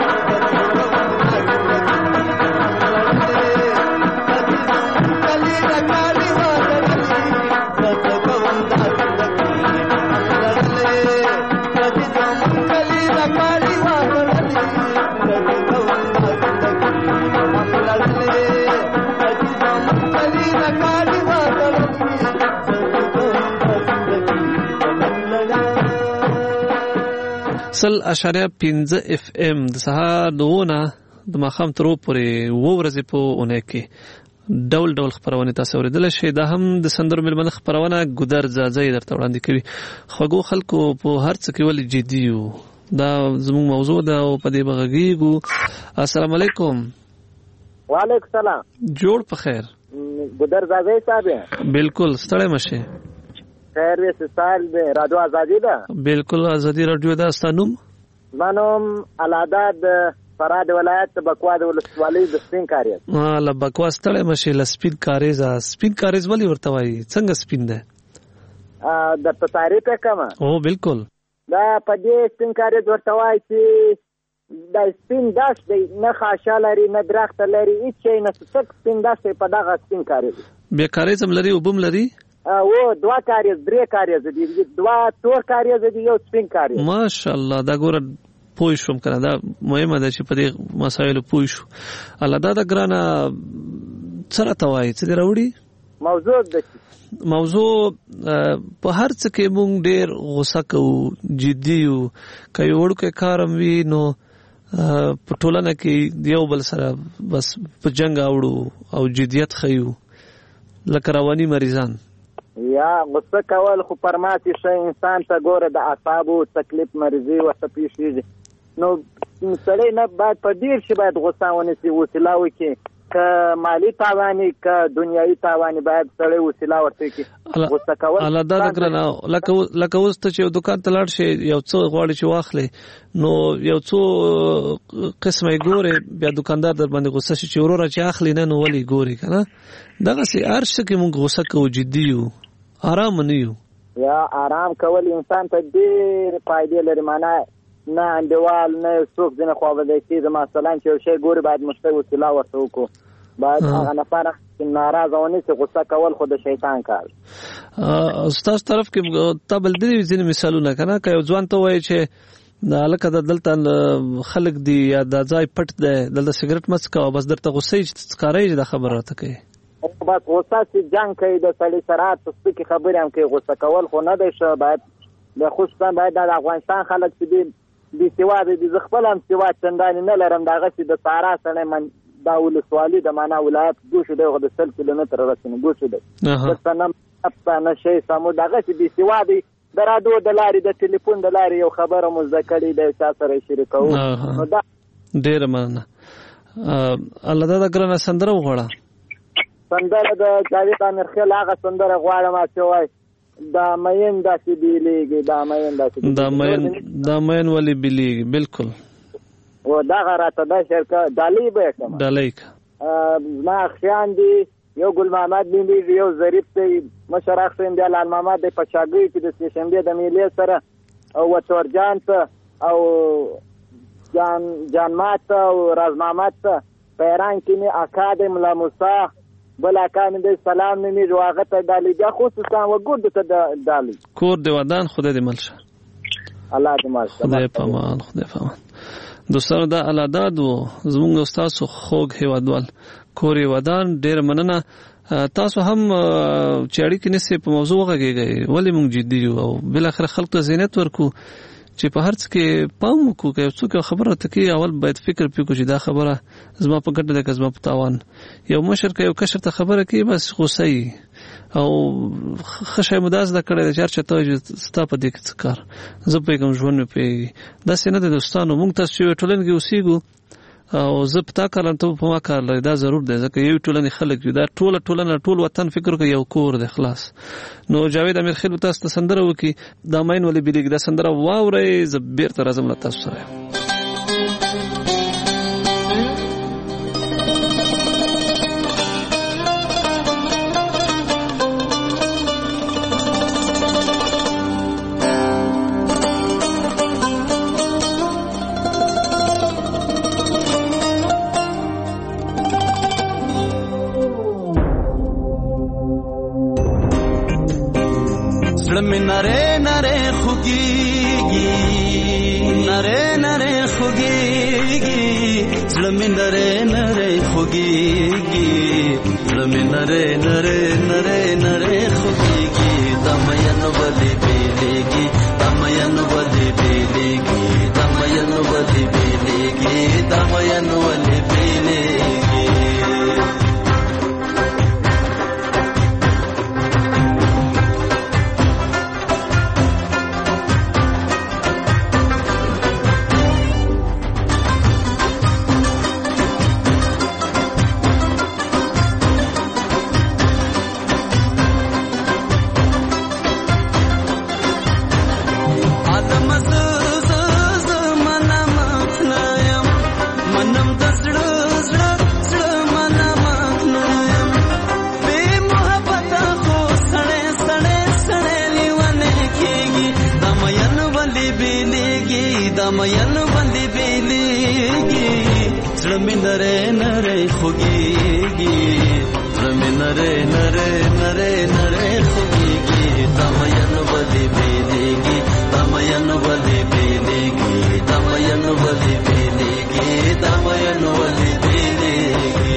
Speaker 7: سل اشاریه 15 اف ام د سهار دونه د ماخام ترو پورې و ورځې په اونۍ کې ډول ډول خبرونه تاسو اوریدل شي دا هم د سندرو ملمن خبرونه ګودر ځای درته وړاندې کوي خوګو خلکو په هر څه کې ول جدي یو دا زموږ موضوع ده او په دې بغږیږو السلام علیکم
Speaker 10: وعلیکم السلام
Speaker 7: جوړ په خیر
Speaker 10: ګودر ځای صاحب
Speaker 7: بالکل ستړی مشه
Speaker 10: خیر وې سال به رادیو ازادي ده
Speaker 7: بالکل ازادي رادیو ده ستانوم
Speaker 10: منوم علاداد فراد ولایت بکواد ولسوالۍ د سپین کاریز
Speaker 7: لا بکوا ستړی مشه ل سپین کاریز ولی ورته وای څنګه سپین ده
Speaker 10: د تعریف کما
Speaker 7: او بالکل
Speaker 10: دا پدې سپین کاریز ورته وای چې د سپین داش دی نه خاصه لري نه درخت لري هیڅ نه څه سپین داش په دغه سپین کاریز
Speaker 7: به کاریز هم لري او بم لري
Speaker 10: او دوا کاریز درې کاریز دي دوا تور کاریز دي یو سپین کاریز
Speaker 7: ماشاءالله دا ګوره پوه شوم کنه دا مهمه ده چې په دې مسایلو پوه شو الله دا ګرانه سره توای چې راوړي موضوع په هر څه کې مونږ ډېر غوسه کوو جدي یو کوي وړکه کارم وی نو په ټولنه کې دیو بل سره بس په جنگ اوړو او جديت خيو لکه رواني مریضان
Speaker 10: یا غوسه کول خو پرماتي شي انسان ته ګوره د اعصابو تکلیف مرزي وسه پیښیږي نو سړی نه باید په ډیر شي باید غوسه ونیسي وسیله وکړي که مالی تاوانی که دنیایي تاوانی باید سړی وسیله ورته کړي غوسه کول
Speaker 7: الله دا ګرانه لکه اوس ته چې دکان ته لاړ شي یو څه غواړي چې واخلې نو یو څو قسمه ګوري بیا دکاندار در باندې غوسه شي چې وروره چې اخلي نه نو ولي ګوري کنه دغه سي ارشه کې موږ غوسه کوو جدي یو آرام نه یو
Speaker 10: یا آرام کول انسان ته ډېر فائدې لري معنا نه انډیوال نه څوک ځنه خو به دې چې مثلا چې شی ګوري باید مشته وسیله ورته وکړو باید هغه نفر ناراضه ونی چې غوسه کول خو د شیطان کار
Speaker 7: استاد طرف کې تبل دې ځینې مثالونه کنه که یو ځوان ته وایي چې دا لکه دلته خلک دی یا د ځای پټ دی دلته سیګریټ مڅ کا بس درته غوسه ښکارای د خبره راته کوي
Speaker 10: بس غوسه چې جنگ کوي د سړي سره تاسو کې خبرې هم کوي غوسه کول خو نه دی شه باید د خصوصا باید د افغانستان خلک چې دي سوا دي خپل هم سوا چندان نه لرم دغه چې د سارا سره من دا ولسوالۍ د معنا ولایت ګوښه دی د 100 کیلومتر رسنه ګوښه دی څنګه شي سمو دغه چې دي سوا دي درادو د لارې د ټلیفون د لارې یو خبره مذکرې د چا سره شریکو نو دا
Speaker 7: ډېر مننه الله دا ګرانه سندره وغواړه
Speaker 10: سندره د جاوید امیر خیل هغه سندره غواړم چې وای دا مین داسې بیلیږي
Speaker 7: دا مین ولی بیلیږي بالکل
Speaker 10: و دا غراته د شرکت دالی به کوم
Speaker 7: دالیک
Speaker 10: ما خیان دي یو ګل محمد لیندي یو ظریف دی مشر اخسین دی لال محمد دی پچاګي چې د سټیشنبه د میلې سره او وتور جان ته او جان مات او راز محمد ته پیران کې می اکاد ملا موسی بل اکان دې سلام نمی واغه ته دالي بیا خصوصا وګورد ته دالي
Speaker 7: کور دی ودان خدای دې ملشه
Speaker 10: الله دې ملشه
Speaker 7: خدای پامان دوستانو دا الاداد و زمونږ استاد خوږ هیوادوال کوري ودان ډېر مننه تاسو هم چې اړیکې نسې په موضوع غږیږئ ولې موږ جدي یو او بل اخر خلک ته زینت ورکو چې په هر څه کې پام وکړو که څوک خبره تکي اول باید فکر وکړو چې دا خبره زما په ګټه ده که زما په تاوان یو مشر که یو کشر ته خبره کوي بس غوسه او خشه مداز دا کړی چې هر چاته ستا په دې کې څه کار زه پوهېږم ژوند مې پوهېږي داسې نه دی دوستانو موږ تاسو چې یو ټولنه کې اوسېږو او زه په تا کار لرم ته په ما کار لري دا ضرور دی ځکه یو ټولنې خلک یو دا ټوله ټولنه ټول وطن فکر کوي یو کور دی خلاص نو جاوید امیر خیل به تاسو ته سندره وکړي دا ماین ولې بیلیږي دا سندره واورئ زه بېرته راځم له تاسو سره
Speaker 9: نره نره خوگیگی نره نره خوگیگی زلمی نره نره خوگیگی زلمی نره نره نره نره خوگیگی دمین ولی بیلیگی دمین ولی بیلیگی دمین ولی بیلیگی دمین ولی بیلیگی دمین ولی بیلیگی زلمی نره نره خوگیگی زلمی نره نره نره نره خوگیگی دمین ولی بیلیگی دمین ولی بیلیگی دمین ولی بیلیگی دمین ولی بیلیگی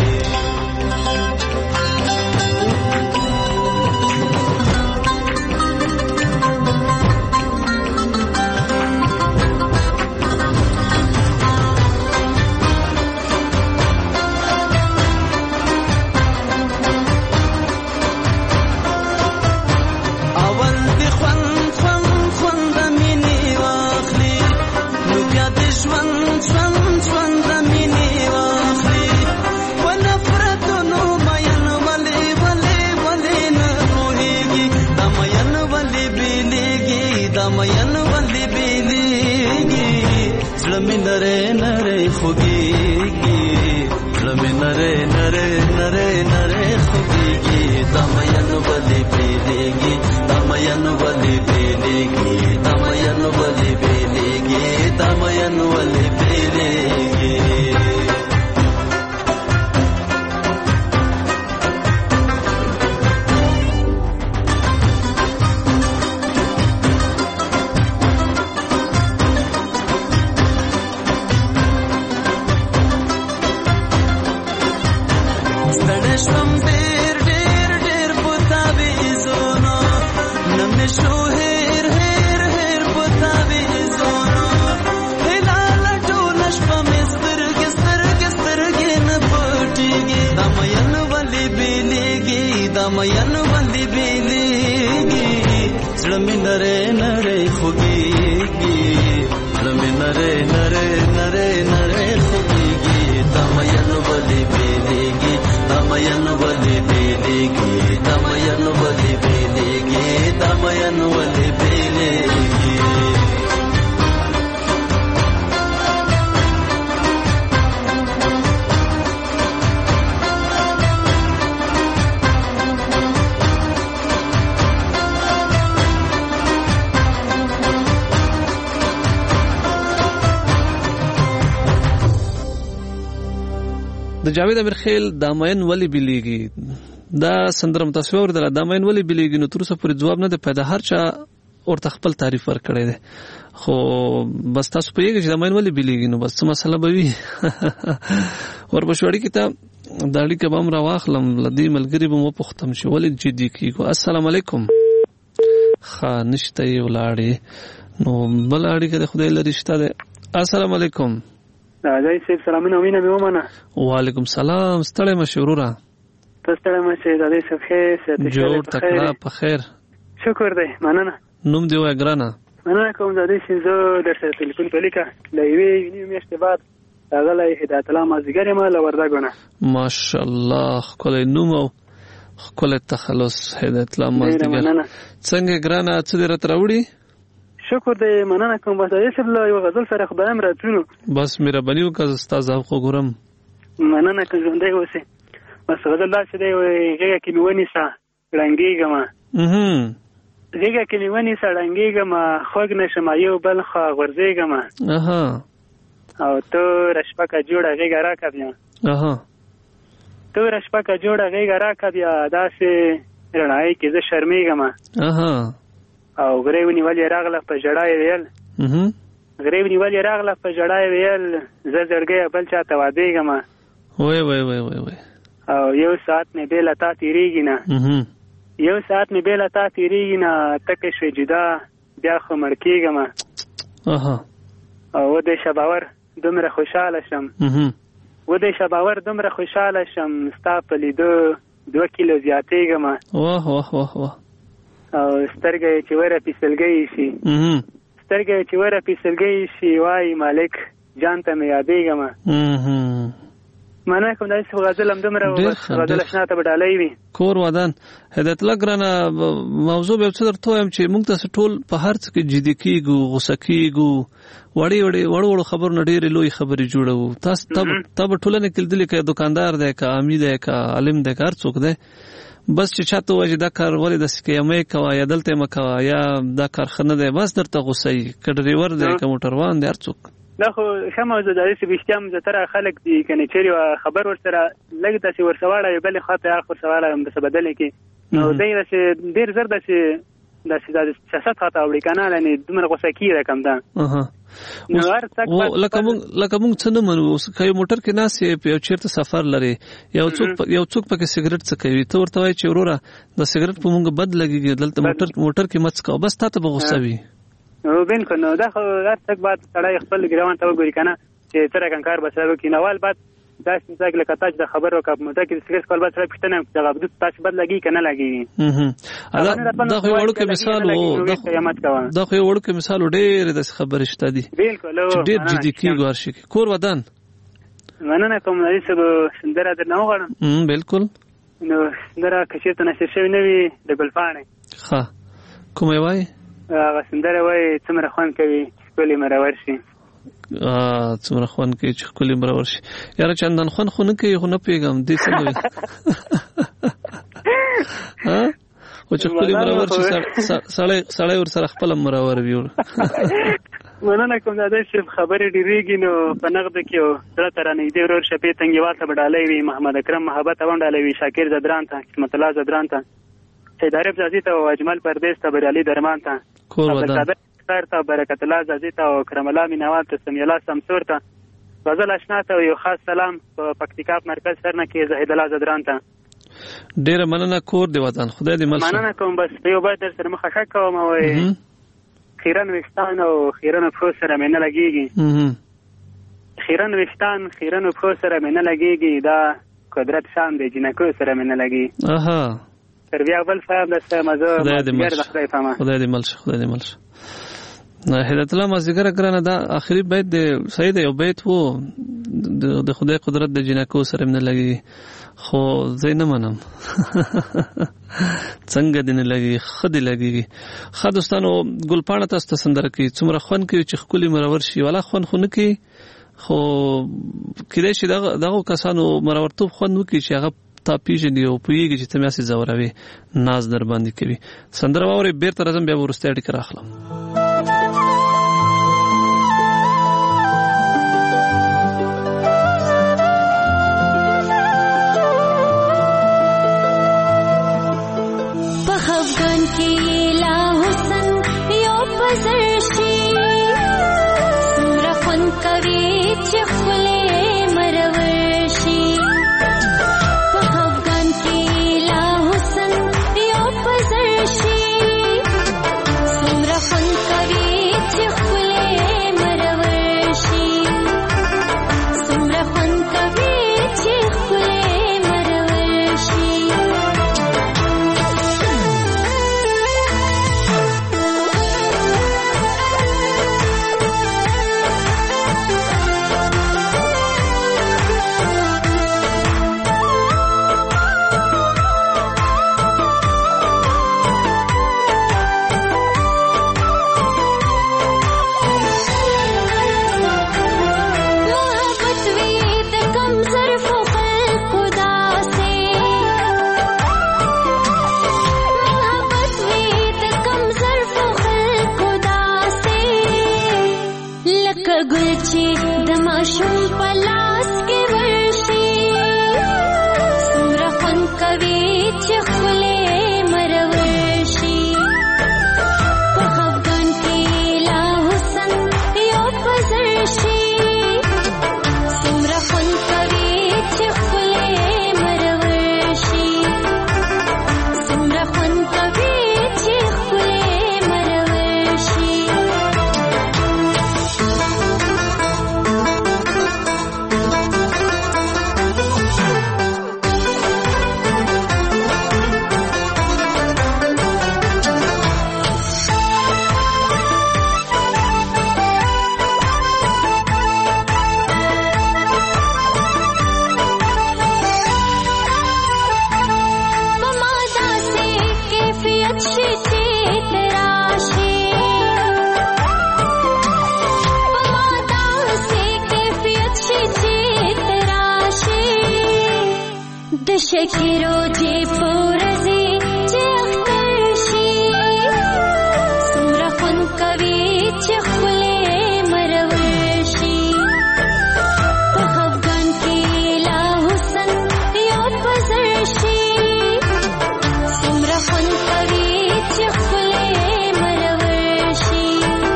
Speaker 9: دمین ولی بیلیگی زلمی نره نره خوگیگی زلمی نره نره نره نره خوگیگی دمین ولی بیلیگی دمین ولی بیلیگی دمین ولی بیلیگی دمین ولی بیلیگی دمین ولی بیلیگی زلمی نره نره خوگیگی زلمی نره نره نره نره خوگیگی دمین ولی بیلیگی دمین ولی بیلیگی دمین ولی بیلیگی دمین ولی بیلیگی
Speaker 7: د جاوید امیر خیل د ماین ولی بلیږي دا سندره متصور ده د ماین ولی بلیږي نو تر اوسه پورې جواب نه دی پیدا هر چا ورته خپل تعریف ورکړی دی خو بس تاسو پوهیږئ چې د ماین ولی بلیږي نو بس څه مسله به وي ورپسې اړیکې ته د اړیکه به هم راواخلم له دې ملګري به مو وپوښتم چې ولې جدي کېږو. السلام علیکم. ښه نشته یې ولاړې نو بله اړیکه د خدای لري شته دی. السلام علیکم.
Speaker 11: راځئ صاحب سلامونه وینه مې ومنه.
Speaker 7: وعلیکم سلام. ستړی مه شې وروره.
Speaker 11: ته ستړی مه شې راځئ صاحب خیر
Speaker 7: جوړ تکړه په خیر.
Speaker 11: شکر دی مننه.
Speaker 7: نوم دې وایه ګرانه.
Speaker 11: مننه کوم راځئ چې زه درسره تلیفون په لیکه له یوې نیمې میاشتې بعد راغلی هدایت الله مازدیګر یم له وردګو نه.
Speaker 7: ماشاءالله ښکلی نوم او ښکلی تخلص هدایت الله مازدیګر. څنګه ګرانه څه دې راته راوړي؟
Speaker 11: شکر دی مننه کوم بس راځئ صاحب له یوه غزل سره خدایم راتلونو.
Speaker 7: بس مهرباني وکړه زه ستا ذوق وګورم.
Speaker 11: مننه کوم ژوندی اوسې. بس غزل داسې دی غېږه کې مې ونیسه ړنګېږمه غېږه کې مې ونیسه ړنګېږمه خوږ نه شمه یو بل خوا غورځېږمه او توره شپکه جوړه غېږه راکړه بیا توره شپکه جوړه غېږه راکړه بیا داسې رڼایي کې زه شرمېږمه او غرې ونیول یې راغله په ژړا یې ویل غرې ونیول یې راغله په ژړا یې ویل زه زړګی بل چا ته وادېږمه
Speaker 7: وای وای وای وای وای
Speaker 11: او یو ساعت مې بې له تا تېرېږي نه یو ساعت مې بې له تا تېرېږي نه تکه شوې جدا بیا خو مړ کېږمه او ودې شباور دومره خوشحاله شم ودې شباور دومره خوشحاله شم ستا په لیدو 2 کیلو زیاتېږمه
Speaker 7: واه واه واه واه
Speaker 11: او سترګې چې وره پیسلګۍ شي سترګې چې وره پیسلګۍ شي وای مالک جان ته مې یادېږمه مننه کوم داسې غزل هم دومره غزل اشنا ته به ډالۍ وي.
Speaker 7: کور ودان هدایت الله ګرانه موضوع به څه درته وایم چې موږ تاسو ټول په هر څه کې جدي کېږو غوسه کېږو وړو خبرو نه ډېرې لوی خبرې جوړوو. تاسو ته به ټولنې کې لیدلي که دکاندار دی که عامي دی که عالم دی که هر څوک دی بس چې چاته وایي چې دا کار ولې داسې کوې مه یې کوه یا دلته یې مه کوه یا دا کار ښه نه دی بس درته غوسه وي که ډریور دی که موټروان دی هر څوک.
Speaker 11: دا خو ښه موضوع ده داسې بېشتیا هم زیاتره خلک دي که نه چېرې خبر ورسره لږ داسې ورسه واړوي بلې خوا ته اخ ورسه واړوي همداسې بدلې کړي نو دی داسې ډېر زر داسې سیاست خواته اوړي که نه یعنې دومره غوسه کېږي کم ده نو هر
Speaker 7: لکه موږ څه نه منو که یو موټر کې ناست یې یو چېرته سفر لرې یو څوک پکې سګرټ څکوي ته ورته وایې چې وروره د سګرټ په موږ بد لګېږي دلته موټر کې مه څکوه بس تا ته به غوسه وي.
Speaker 11: بالکل نو دا خو هر څوک باید سړی خپل ګریوان ته وګوري که نه چې څه رقم کار به سره وکړي نو اول باید داسې مثال لکه تا چې د خبر وکړه په موټر کې د سګرټ کول باید سړی پوښتنه وکړي چې دغه تاسې بد لګېږي که نه لګېږي.
Speaker 7: دا خو یو وړوکی مثال و دا خو یو وړوکی مثال و ډېرې داسې خبرې شته دي چې ډېر جدي کېږو هر شي کې. کور ودان
Speaker 11: مننه کوم نظیر صاحب سندره درنه وغواړم.
Speaker 7: بالکل
Speaker 11: نو سندره که چېرته نشر شوې نه وي د ګلپاڼې
Speaker 7: ښه کومه یې وایي
Speaker 11: هغه سندره وایي څومره خوند کوي چې ښکلې مرور شي
Speaker 7: څومره خوند کوي چې ښکلې مرور شي یاره چندان خوند خو نه کوي خو نه پوهېږم دې څنګه وي خو چې ښکلې مرور شي سړی ورسره خپله مرور وي.
Speaker 11: مننه کوم دادی صاحب خبرې ډېرېږي نو په نغده کې زړه ته رانږدې ورور شپې تنګېوال ته به ډالۍ وي محمد اکرم محبت ته هم ډالۍ وي شاکر زدران ته قسمت الله زدران ته سید عارف زازي ته او اجمل پردیس ته بریالي درمان ته عبدالقادر اختر ته برکت الله زازي ته او کرم الله مینوال ته سمیع الله سمسور ته غزل اشنا ته یو خاص سلام په پکتیکا مرکز سرنه کې زاهد الله زدران ته.
Speaker 7: ډېره مننه کور دې وطن خدای دې مل شه.
Speaker 11: مننه کوم بس یو باید در سره مخه ښه کوم وایي خیرن ویښتان او خیرنو پښو سره مې نه لګېږي خیرن ویښتان خیرنو پښو سره مې نه لګېږي دا قدرت شان دی جنکو سره مې نه لګي. تر بیا بل فهم دسته مزه
Speaker 7: خدای دې مل شه خدای دې مل شه. هدایت الله مازدیګر ګرانه دا آخري بیت دی صحیح دی یو بیت و د خدای قدرت د جنکو سره مې نه لګي خو زه نه منم څنګه دې نه لګي ښه دې لګېږي. ښه دوستانو ګلپاڼه تاسو ته سندره کوي څومره خوند کوي چې ښکلې مرور شي والا خوند خو نه کوي خو کېدای شي دغو کسانو مرورتوب خوند وکړي چې هغه تا پیژني او پوهېږي چې ته مې هسې ځوروې ناز در باندې کوي. سندره واورئ بېرته راځم بیا به وروستۍ اړیکه راخلم.
Speaker 12: کې لا حسن یو پزر شي څومره خوند کوي چې خولې مرور شي په افغان کې لا حسن یو پزر شي څومره خوند کوي چې خولې مرور شي څومره خوند کوي چې خولې مرور شي شکیرو جی پورزی چه اختر شی سمرا خون کوي چې خولې مرور شي په افغان کې لا حسن یو پزر شي سمرا خون کوي چې خولې مرور شي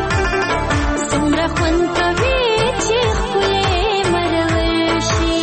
Speaker 12: سمرا خون کوي چې خولې مرور شي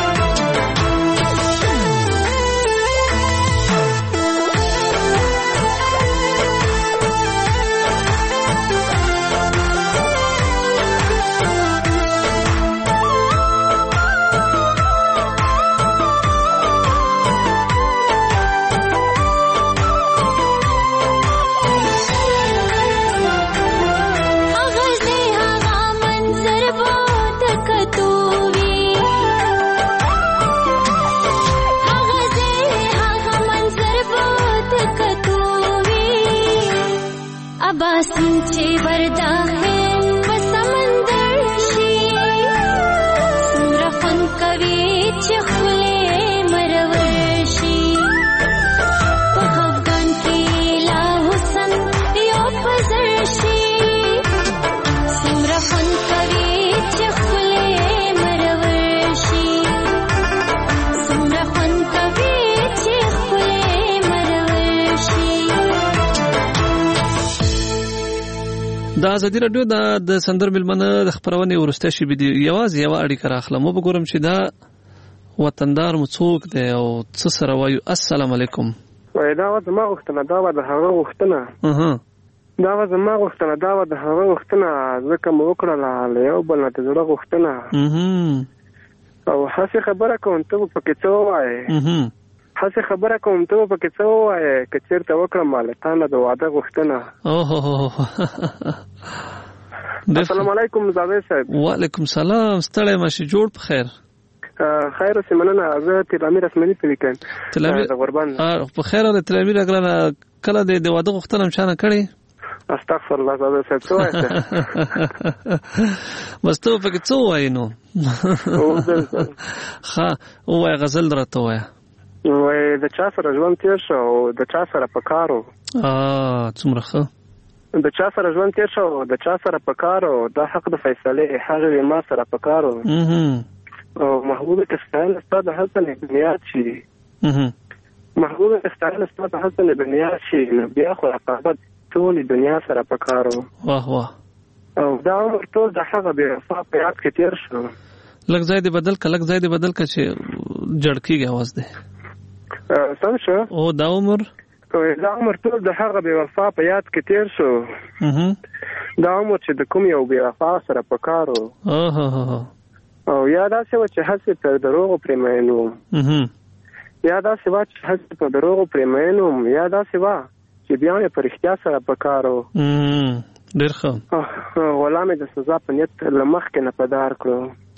Speaker 12: چې ورداخل په سمندر شي څومره خوند کوي چې خولې مرور شي په افغان کې لا حسن یو پزر شي څومره خوند کوي چې خولې مرور شي څومره خوند کوي چې خولې مرور شي. د ازادي رادیو د سندر ملمنه د خبرونه ورسته شي بده یوازې یو اړیکه راخلم وګورم چې دا وطندار مو څوک دی او څه سره وایو. السلام علیکم.
Speaker 13: وای دا د ما وختنه دا د هغه وختنه دا د ما وختنه دا د هغه وختنه ځکه مو وکړه له یو بل نه زړه وختنه او هڅه خبره کوم ته پکې څه وایي هڅه خبره کوم ته پکې څه وایي کچیر ته وکړم مالتانه د واده غوښتنه. السلام علیکم زاوی صاحب. وعلیکم سلام. ستړی ماشي جوړ په خیر. خیر اوسې مننه. زه تلامیر اسمنی په لیکم تلامیر د غربان په خیر د تلامیر اګرانه کله د واده غوښتنه مشانه کړی. استغفر الله زاوی صاحب څه وایي بس ته پکې څه وایي نو ښه وایي غزل درته وایي وای د چا سره ژوند تیر شو او د چا سره پکارو څومره ښه د چا سره ژوند تیر شو او د چا سره پکارو دا حق د فیصله هغه ما سره پکارو او محبوب کستان استاد حسن بنیاد شي محبوب استعانه ستاسو حسن دنیا شي نو بیا خو رقابت ټول دنیا سره پکارو.
Speaker 12: واه واه.
Speaker 13: او دا عمر ټول د هغه بې وفا په یاد کې تیر شو.
Speaker 12: لږ ځای دې بدل که چې جړ کېږي اواز دی.
Speaker 13: سم شو.
Speaker 12: او دا عمر
Speaker 13: ټول د هغه بې وفا په یاد کې تیر شو. دا عمر چې د کوم یو بې وفا سره پکارو. او یا داسې و چې هسې په دروغو پرې مین وم. یا داسې و چې هسې په دروغو پرې مین وم. یا داسې و چې بیا مې په رښتیا سره پکارو.
Speaker 12: ډېر ښه.
Speaker 13: غلام د سزا په نیت له مخکې نه پدار کړو.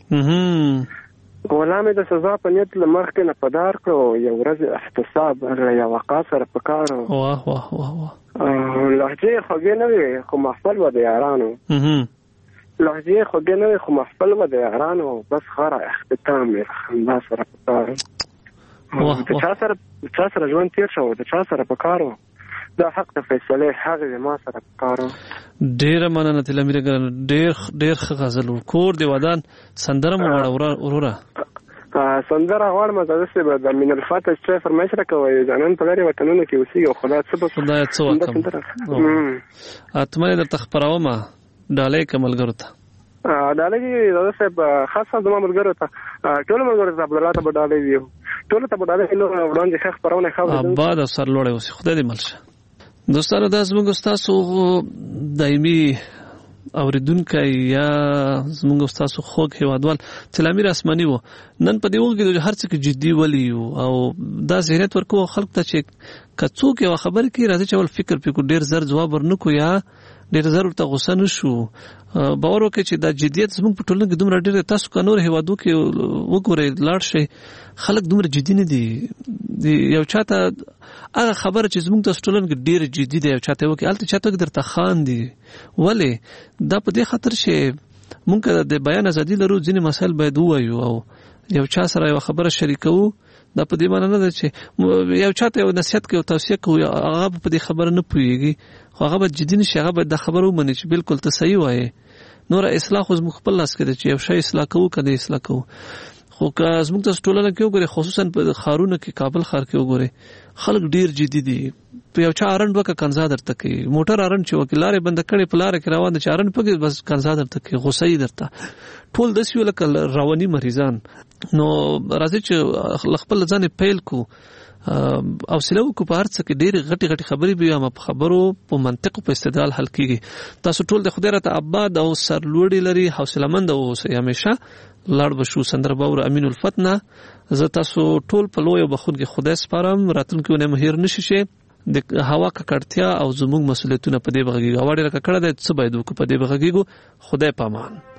Speaker 13: غلام د سزا په نیت له مخکې نه پدار کړو. یو ورځ احتساب یا وقا سره پکارو.
Speaker 12: واه واه واه.
Speaker 13: لهجې خوږې نه وي خو محفل و د یارانو. لهجې خوږې نه وي خو محفل و د یارانو. بس خره اختتام یې خندا سره پکارو. د چا سره ژوند تیر شو د چا سره پکارو. دا حق د فیصله هغه ما سره پکارو.
Speaker 12: ډیره مننه تل امیر ګران. ډیر ښه غزل کور دی ودان سندره مو وروره.
Speaker 13: سندره غواړم زده به د من الفاتح چې فرمایش راکوي ځانن په لري وطنونو کې اوسېږي خدای څه وکم.
Speaker 12: اتمه درته خبرومه ډالۍ کملګرو ته.
Speaker 13: ډالۍ زده صاحب خاصه زما ملګرو ته ټول ملګرو ته عبدالله ته ډالۍ ویو. ټول ته ډالۍ نو وړاندې ښه خبرونه خبره.
Speaker 12: آباد او سرلوړی اوسې خدای دې ملشه. دوستانو دا زموږ ستاسو دایمي اوریدونکی یا زموږ ستاسو خوږ هیوادوال تلامیر اسماني وو. نن په دې وخت کې هر څه کې جدي ولي او دا ذهنیت ورکو خلک ته چې که څوک یو خبره کوي راځي چې ول فکر پکې ډیر زر جواب ورنکو یا ډیر زر ورته غوسه نشو. باور وکړئ چې دا جدیت زموږ په ټولنه کې دومره ډیر تاسو که نور هیوادو کې وګورئ لاړ شئ خلک دومره جدي نه دي. یو چاته هغه خبره چې زموږ تاسو ټولنه کې ډیر جدي دی یو چاته وکړي هلته چاته درته خاندي. ولې دا په دې خاطر چې موږ د بیان ازادي لرو ځینې مسایل باید ووایو او یو چا سره یو خبره شریکو. دا په دې معنی نه ده چې یو چاته یو نصیحت کوي او توصیه کوي هغه په دې خبره نه پوهیږي خو هغه به جدي نشي. هغه به دا خبره ومني چې بالکل ته صحیح وایې. نور اصلاح خو زموږ خپل لاس کې ده چې یو شی اصلاح کوو که نه اصلاح کوو. خو که زموږ تاسو ټولنه کې وګورئ خصوصا په ښارونو کې کابل ښار کې وګورئ خلک ډیر جدي دي. په یو چا ارنډ وکړه کنځا درته کوي. موټر ارنډ چې وکړي لارې بنده کړې په لاره کې روان دي چې ارنډ پکې بس کنځا درته کوي غوسه یې درته ټول داسې وي لکه رواني مریضان. نو راځئ چې خپل ځان پیل کو حوصله وکړو. په هر څه کې ډېرې غټې خبرې به وي اما په خبرو په منطق په استدلال حل کېږي. تاسو ټول د خدای راته آباد او سرلوړي لري حوصلهمند اوسئ همیشه. لاړ به شو سندره باور امین الفتنه. زه تاسو ټول په لوی او بخښونکي خدای سپارم. راتلونکي اونۍ مو هېر نشي شي. د هوا ککړتیا او زموږ مسؤلیتونه په دې به غږیږي. هوا ډېره ککړه ده څه باید وکړو په دې به غږیږو. خدای پامان.